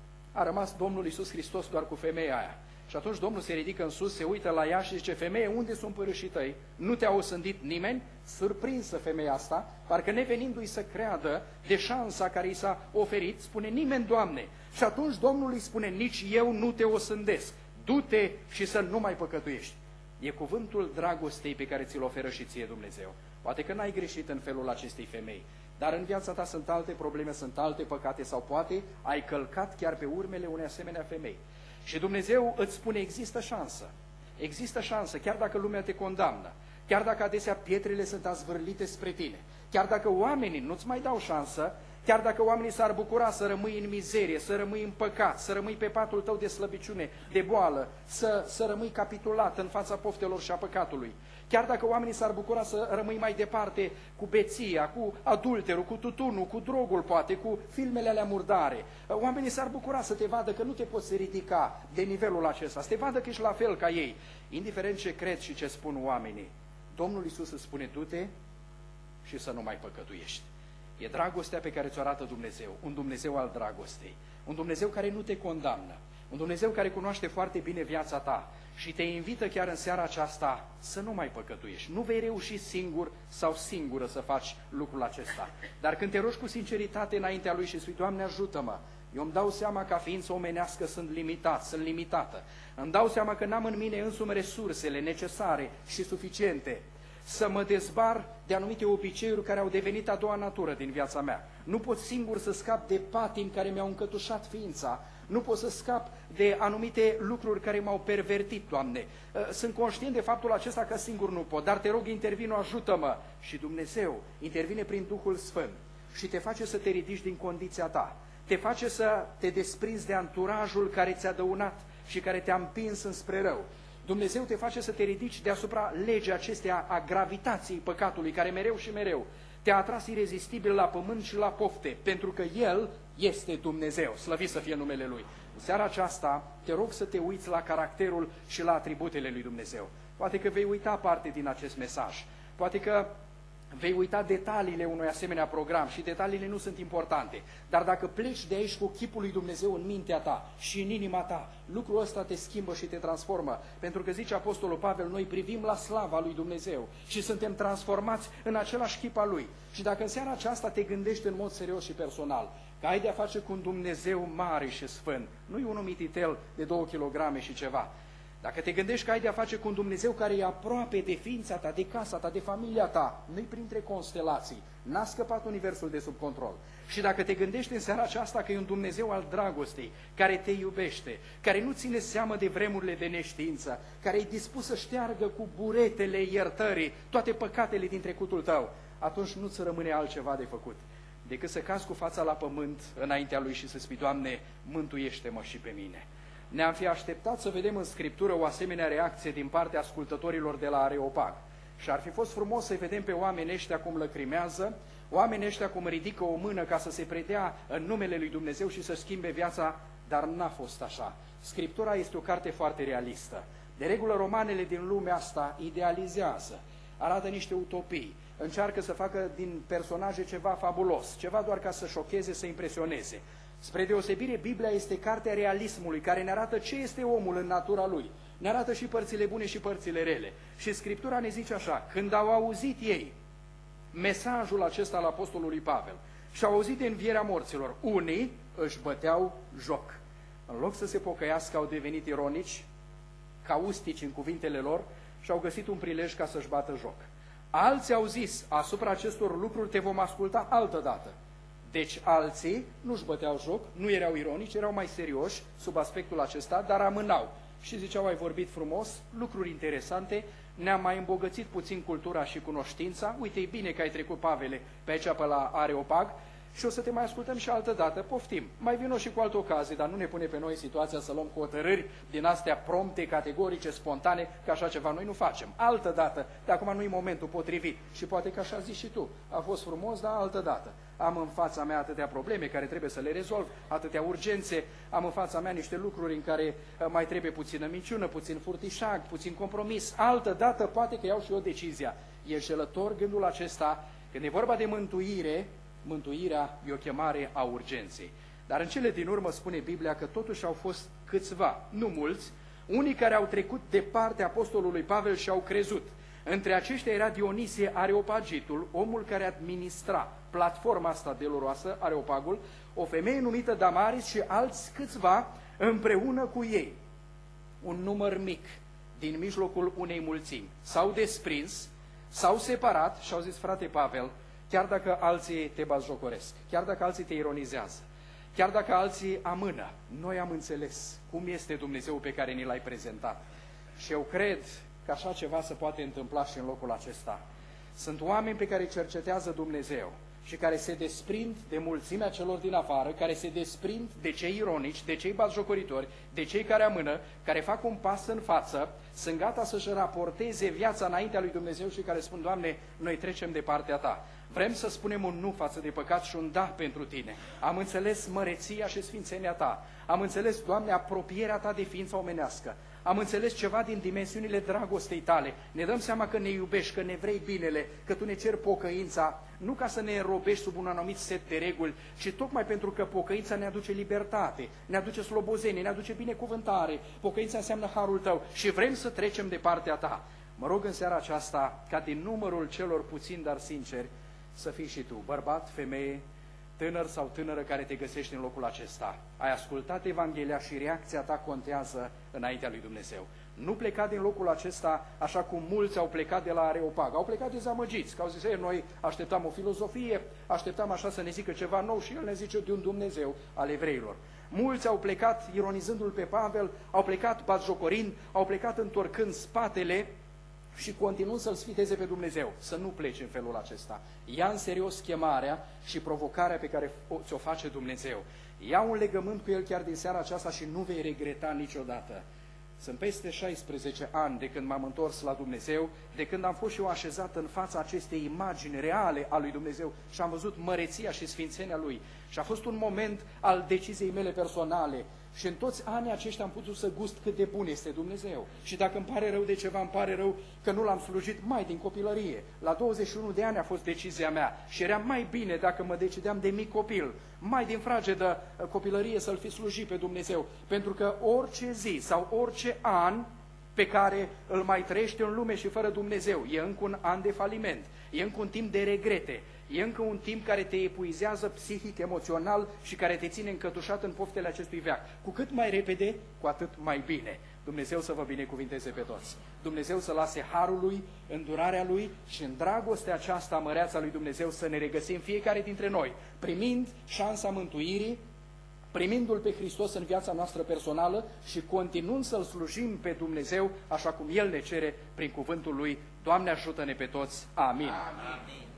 a rămas Domnul Iisus Hristos doar cu femeia aia. Și atunci Domnul se ridică în sus, se uită la ea și zice, femeie, unde sunt părâșii tăi? Nu te-a osândit nimeni? Surprinsă femeia asta, parcă nevenindu-i să creadă de șansa care i s-a oferit, spune, nimeni, Doamne. Și atunci Domnul îi spune, nici eu nu te osândesc. Du-te și să nu mai păcătuiești. E cuvântul dragostei pe care ți-l oferă și ție Dumnezeu. Poate că n-ai greșit în felul acestei femei, dar în viața ta sunt alte probleme, sunt alte păcate sau poate ai călcat chiar pe urmele unei asemenea femei. Și Dumnezeu îți spune, există șansă, există șansă, chiar dacă lumea te condamnă, chiar dacă adesea pietrele sunt azvârlite spre tine, chiar dacă oamenii nu-ți mai dau șansă, chiar dacă oamenii s-ar bucura să rămâi în mizerie, să rămâi în păcat, să rămâi pe patul tău de slăbiciune, de boală, să, să rămâi capitulat în fața poftelor și a păcatului, chiar dacă oamenii s-ar bucura să rămâi mai departe cu beția, cu adulterul, cu tutunul, cu drogul poate, cu filmele alea murdare, oamenii s-ar bucura să te vadă că nu te poți ridica de nivelul acesta, să te vadă că ești la fel ca ei, indiferent ce cred și ce spun oamenii. Domnul Iisus îți spune, du-te și să nu mai păcătuiești. E dragostea pe care ți-o arată Dumnezeu, un Dumnezeu al dragostei, un Dumnezeu care nu te condamnă, un Dumnezeu care cunoaște foarte bine viața ta și te invită chiar în seara aceasta să nu mai păcătuiești. Nu vei reuși singur sau singură să faci lucrul acesta, dar când te rogi cu sinceritate înaintea Lui și spui, Doamne, ajută-mă, eu îmi dau seama ca ființă omenească sunt limitat, sunt limitată, îmi dau seama că n-am în mine însumi resursele necesare și suficiente să mă dezbar de anumite obiceiuri care au devenit a doua natură din viața mea. Nu pot singur să scap de patimi care mi-au încătușat ființa, nu pot să scap de anumite lucruri care m-au pervertit, Doamne. Sunt conștient de faptul acesta că singur nu pot, dar te rog, intervino, ajută-mă. Și Dumnezeu intervine prin Duhul Sfânt și te face să te ridici din condiția ta, te face să te desprinzi de anturajul care ți-a dăunat și care te-a împins înspre rău. Dumnezeu te face să te ridici deasupra legii acesteia a gravitației păcatului, care mereu și mereu te-a atras irezistibil la pământ și la pofte, pentru că El este Dumnezeu, slăvit să fie numele Lui. În seara aceasta te rog să te uiți la caracterul și la atributele lui Dumnezeu. Poate că vei uita parte din acest mesaj, poate că vei uita detaliile unui asemenea program și detaliile nu sunt importante, dar dacă pleci de aici cu chipul lui Dumnezeu în mintea ta și în inima ta, lucrul ăsta te schimbă și te transformă, pentru că zice Apostolul Pavel, noi privim la slava lui Dumnezeu și suntem transformați în același chip al Lui. Și dacă în seara aceasta te gândești în mod serios și personal că ai de-a face cu un Dumnezeu mare și sfânt, nu-i un umititel de două kilograme și ceva, dacă te gândești că ai de-a face cu un Dumnezeu care e aproape de ființa ta, de casa ta, de familia ta, nu-i printre constelații, n-a scăpat universul de sub control. Și dacă te gândești în seara aceasta că e un Dumnezeu al dragostei, care te iubește, care nu ține seamă de vremurile de neștiință, care e dispus să șteargă cu buretele iertării toate păcatele din trecutul tău, atunci nu-ți rămâne altceva de făcut decât să cazi cu fața la pământ înaintea Lui și să spui, Doamne, mântuiește-mă și pe mine. Ne-am fi așteptat să vedem în Scriptură o asemenea reacție din partea ascultătorilor de la Areopag. Și ar fi fost frumos să vedem pe oamenii ăștia cum lăcrimează, oamenii ăștia cum ridică o mână ca să se predea în numele lui Dumnezeu și să schimbe viața, dar n-a fost așa. Scriptura este o carte foarte realistă. De regulă, romanele din lumea asta idealizează, arată niște utopii, încearcă să facă din personaje ceva fabulos, ceva doar ca să șocheze, să impresioneze. Spre deosebire, Biblia este cartea realismului, care ne arată ce este omul în natura lui. ne arată și părțile bune și părțile rele. Și Scriptura ne zice așa, când au auzit ei mesajul acesta al apostolului Pavel și au auzit de învierea morților, unii își băteau joc. În loc să se pocăiască, au devenit ironici, caustici în cuvintele lor și au găsit un prilej ca să-și bată joc. Alții au zis, asupra acestor lucruri te vom asculta altă dată. Deci alții nu-și băteau joc, nu erau ironici, erau mai serioși sub aspectul acesta, dar amânau. Și ziceau, ai vorbit frumos, lucruri interesante, ne-am mai îmbogățit puțin cultura și cunoștința, uite, e bine că ai trecut, Pavele, pe aici pe la Areopag și o să te mai ascultăm și altă dată, poftim. Mai vino și cu altă ocazie, dar nu ne pune pe noi situația să luăm hotărâri din astea prompte, categorice, spontane, că așa ceva noi nu facem. Altă dată, de acum nu-i momentul potrivit și poate că așa zici și tu, a fost frumos, dar altă dată. Am în fața mea atâtea probleme care trebuie să le rezolv, atâtea urgențe, am în fața mea niște lucruri în care mai trebuie puțină minciună, puțin furtișag, puțin compromis. Altă dată poate că iau și eu decizia. E înșelător gândul acesta, când e vorba de mântuire, mântuirea e o chemare a urgenței. Dar în cele din urmă spune Biblia că totuși au fost câțiva, nu mulți, unii care au trecut de partea apostolului Pavel și au crezut. Între aceștia era Dionisie Areopagitul, omul care administra platforma asta deloroasă, Areopagul, o femeie numită Damaris și alți câțiva împreună cu ei. Un număr mic din mijlocul unei mulțimi. S-au desprins, s-au separat și au zis, frate Pavel, chiar dacă alții te batjocoresc, chiar dacă alții te ironizează, chiar dacă alții amână, noi am înțeles cum este Dumnezeu pe care ni l-ai prezentat. Și eu cred că așa ceva se poate întâmpla și în locul acesta. Sunt oameni pe care îi cercetează Dumnezeu și care se desprind de mulțimea celor din afară, care se desprind de cei ironici, de cei batjocoritori, de cei care amână, care fac un pas în față, sunt gata să-și raporteze viața înaintea lui Dumnezeu și care spun, Doamne, noi trecem de partea Ta. Vrem să spunem un nu față de păcat și un da pentru Tine. Am înțeles măreția și sfințenia Ta. Am înțeles, Doamne, apropierea Ta de ființa omenească. Am înțeles ceva din dimensiunile dragostei Tale. Ne dăm seama că ne iubești, că ne vrei binele, că Tu ne ceri pocăința, nu ca să ne înrobești sub un anumit set de reguli, ci tocmai pentru că pocăința ne aduce libertate, ne aduce slobozenie, ne aduce binecuvântare. Pocăința înseamnă harul Tău și vrem să trecem de partea Ta. Mă rog în seara aceasta ca din numărul celor puțini, dar sinceri, să fii și tu, bărbat, femeie, tânăr sau tânără care te găsești în locul acesta. Ai ascultat Evanghelia și reacția ta contează înaintea lui Dumnezeu. Nu pleca din locul acesta așa cum mulți au plecat de la Areopag. Au plecat dezamăgiți, că au zis, noi așteptam o filozofie, așteptam așa să ne zică ceva nou și el ne zice de un Dumnezeu al evreilor. Mulți au plecat ironizându-l pe Pavel, au plecat batjocorind, au plecat întorcând spatele și continuând să-L sfideze pe Dumnezeu. Să nu pleci în felul acesta. Ia în serios chemarea și provocarea pe care ți-o face Dumnezeu. Ia un legământ cu El chiar din seara aceasta și nu vei regreta niciodată. Sunt peste șaisprezece ani de când m-am întors la Dumnezeu, de când am fost și eu așezat în fața acestei imagini reale a lui Dumnezeu și am văzut măreția și sfințenia Lui. Și a fost un moment al deciziei mele personale. Și în toți anii aceștia am putut să gust cât de bun este Dumnezeu. Și dacă îmi pare rău de ceva, îmi pare rău că nu l-am slujit mai din copilărie. La douăzeci și unu de ani a fost decizia mea și era mai bine dacă mă decideam de mic copil, mai din fragedă copilărie să-L fi slujit pe Dumnezeu. Pentru că orice zi sau orice an pe care îl mai trăiești în lume și fără Dumnezeu e încă un an de faliment, e încă un timp de regrete, e încă un timp care te epuizează psihic, emoțional și care te ține încătușat în poftele acestui veac. Cu cât mai repede, cu atât mai bine. Dumnezeu să vă binecuvinteze pe toți. Dumnezeu să lase harul Lui, îndurarea Lui și în dragostea aceasta măreața lui Dumnezeu să ne regăsim fiecare dintre noi, primind șansa mântuirii, primindu-L pe Hristos în viața noastră personală și continuând să-L slujim pe Dumnezeu așa cum El ne cere prin cuvântul Lui. Doamne, ajută-ne pe toți. Amin. Amin.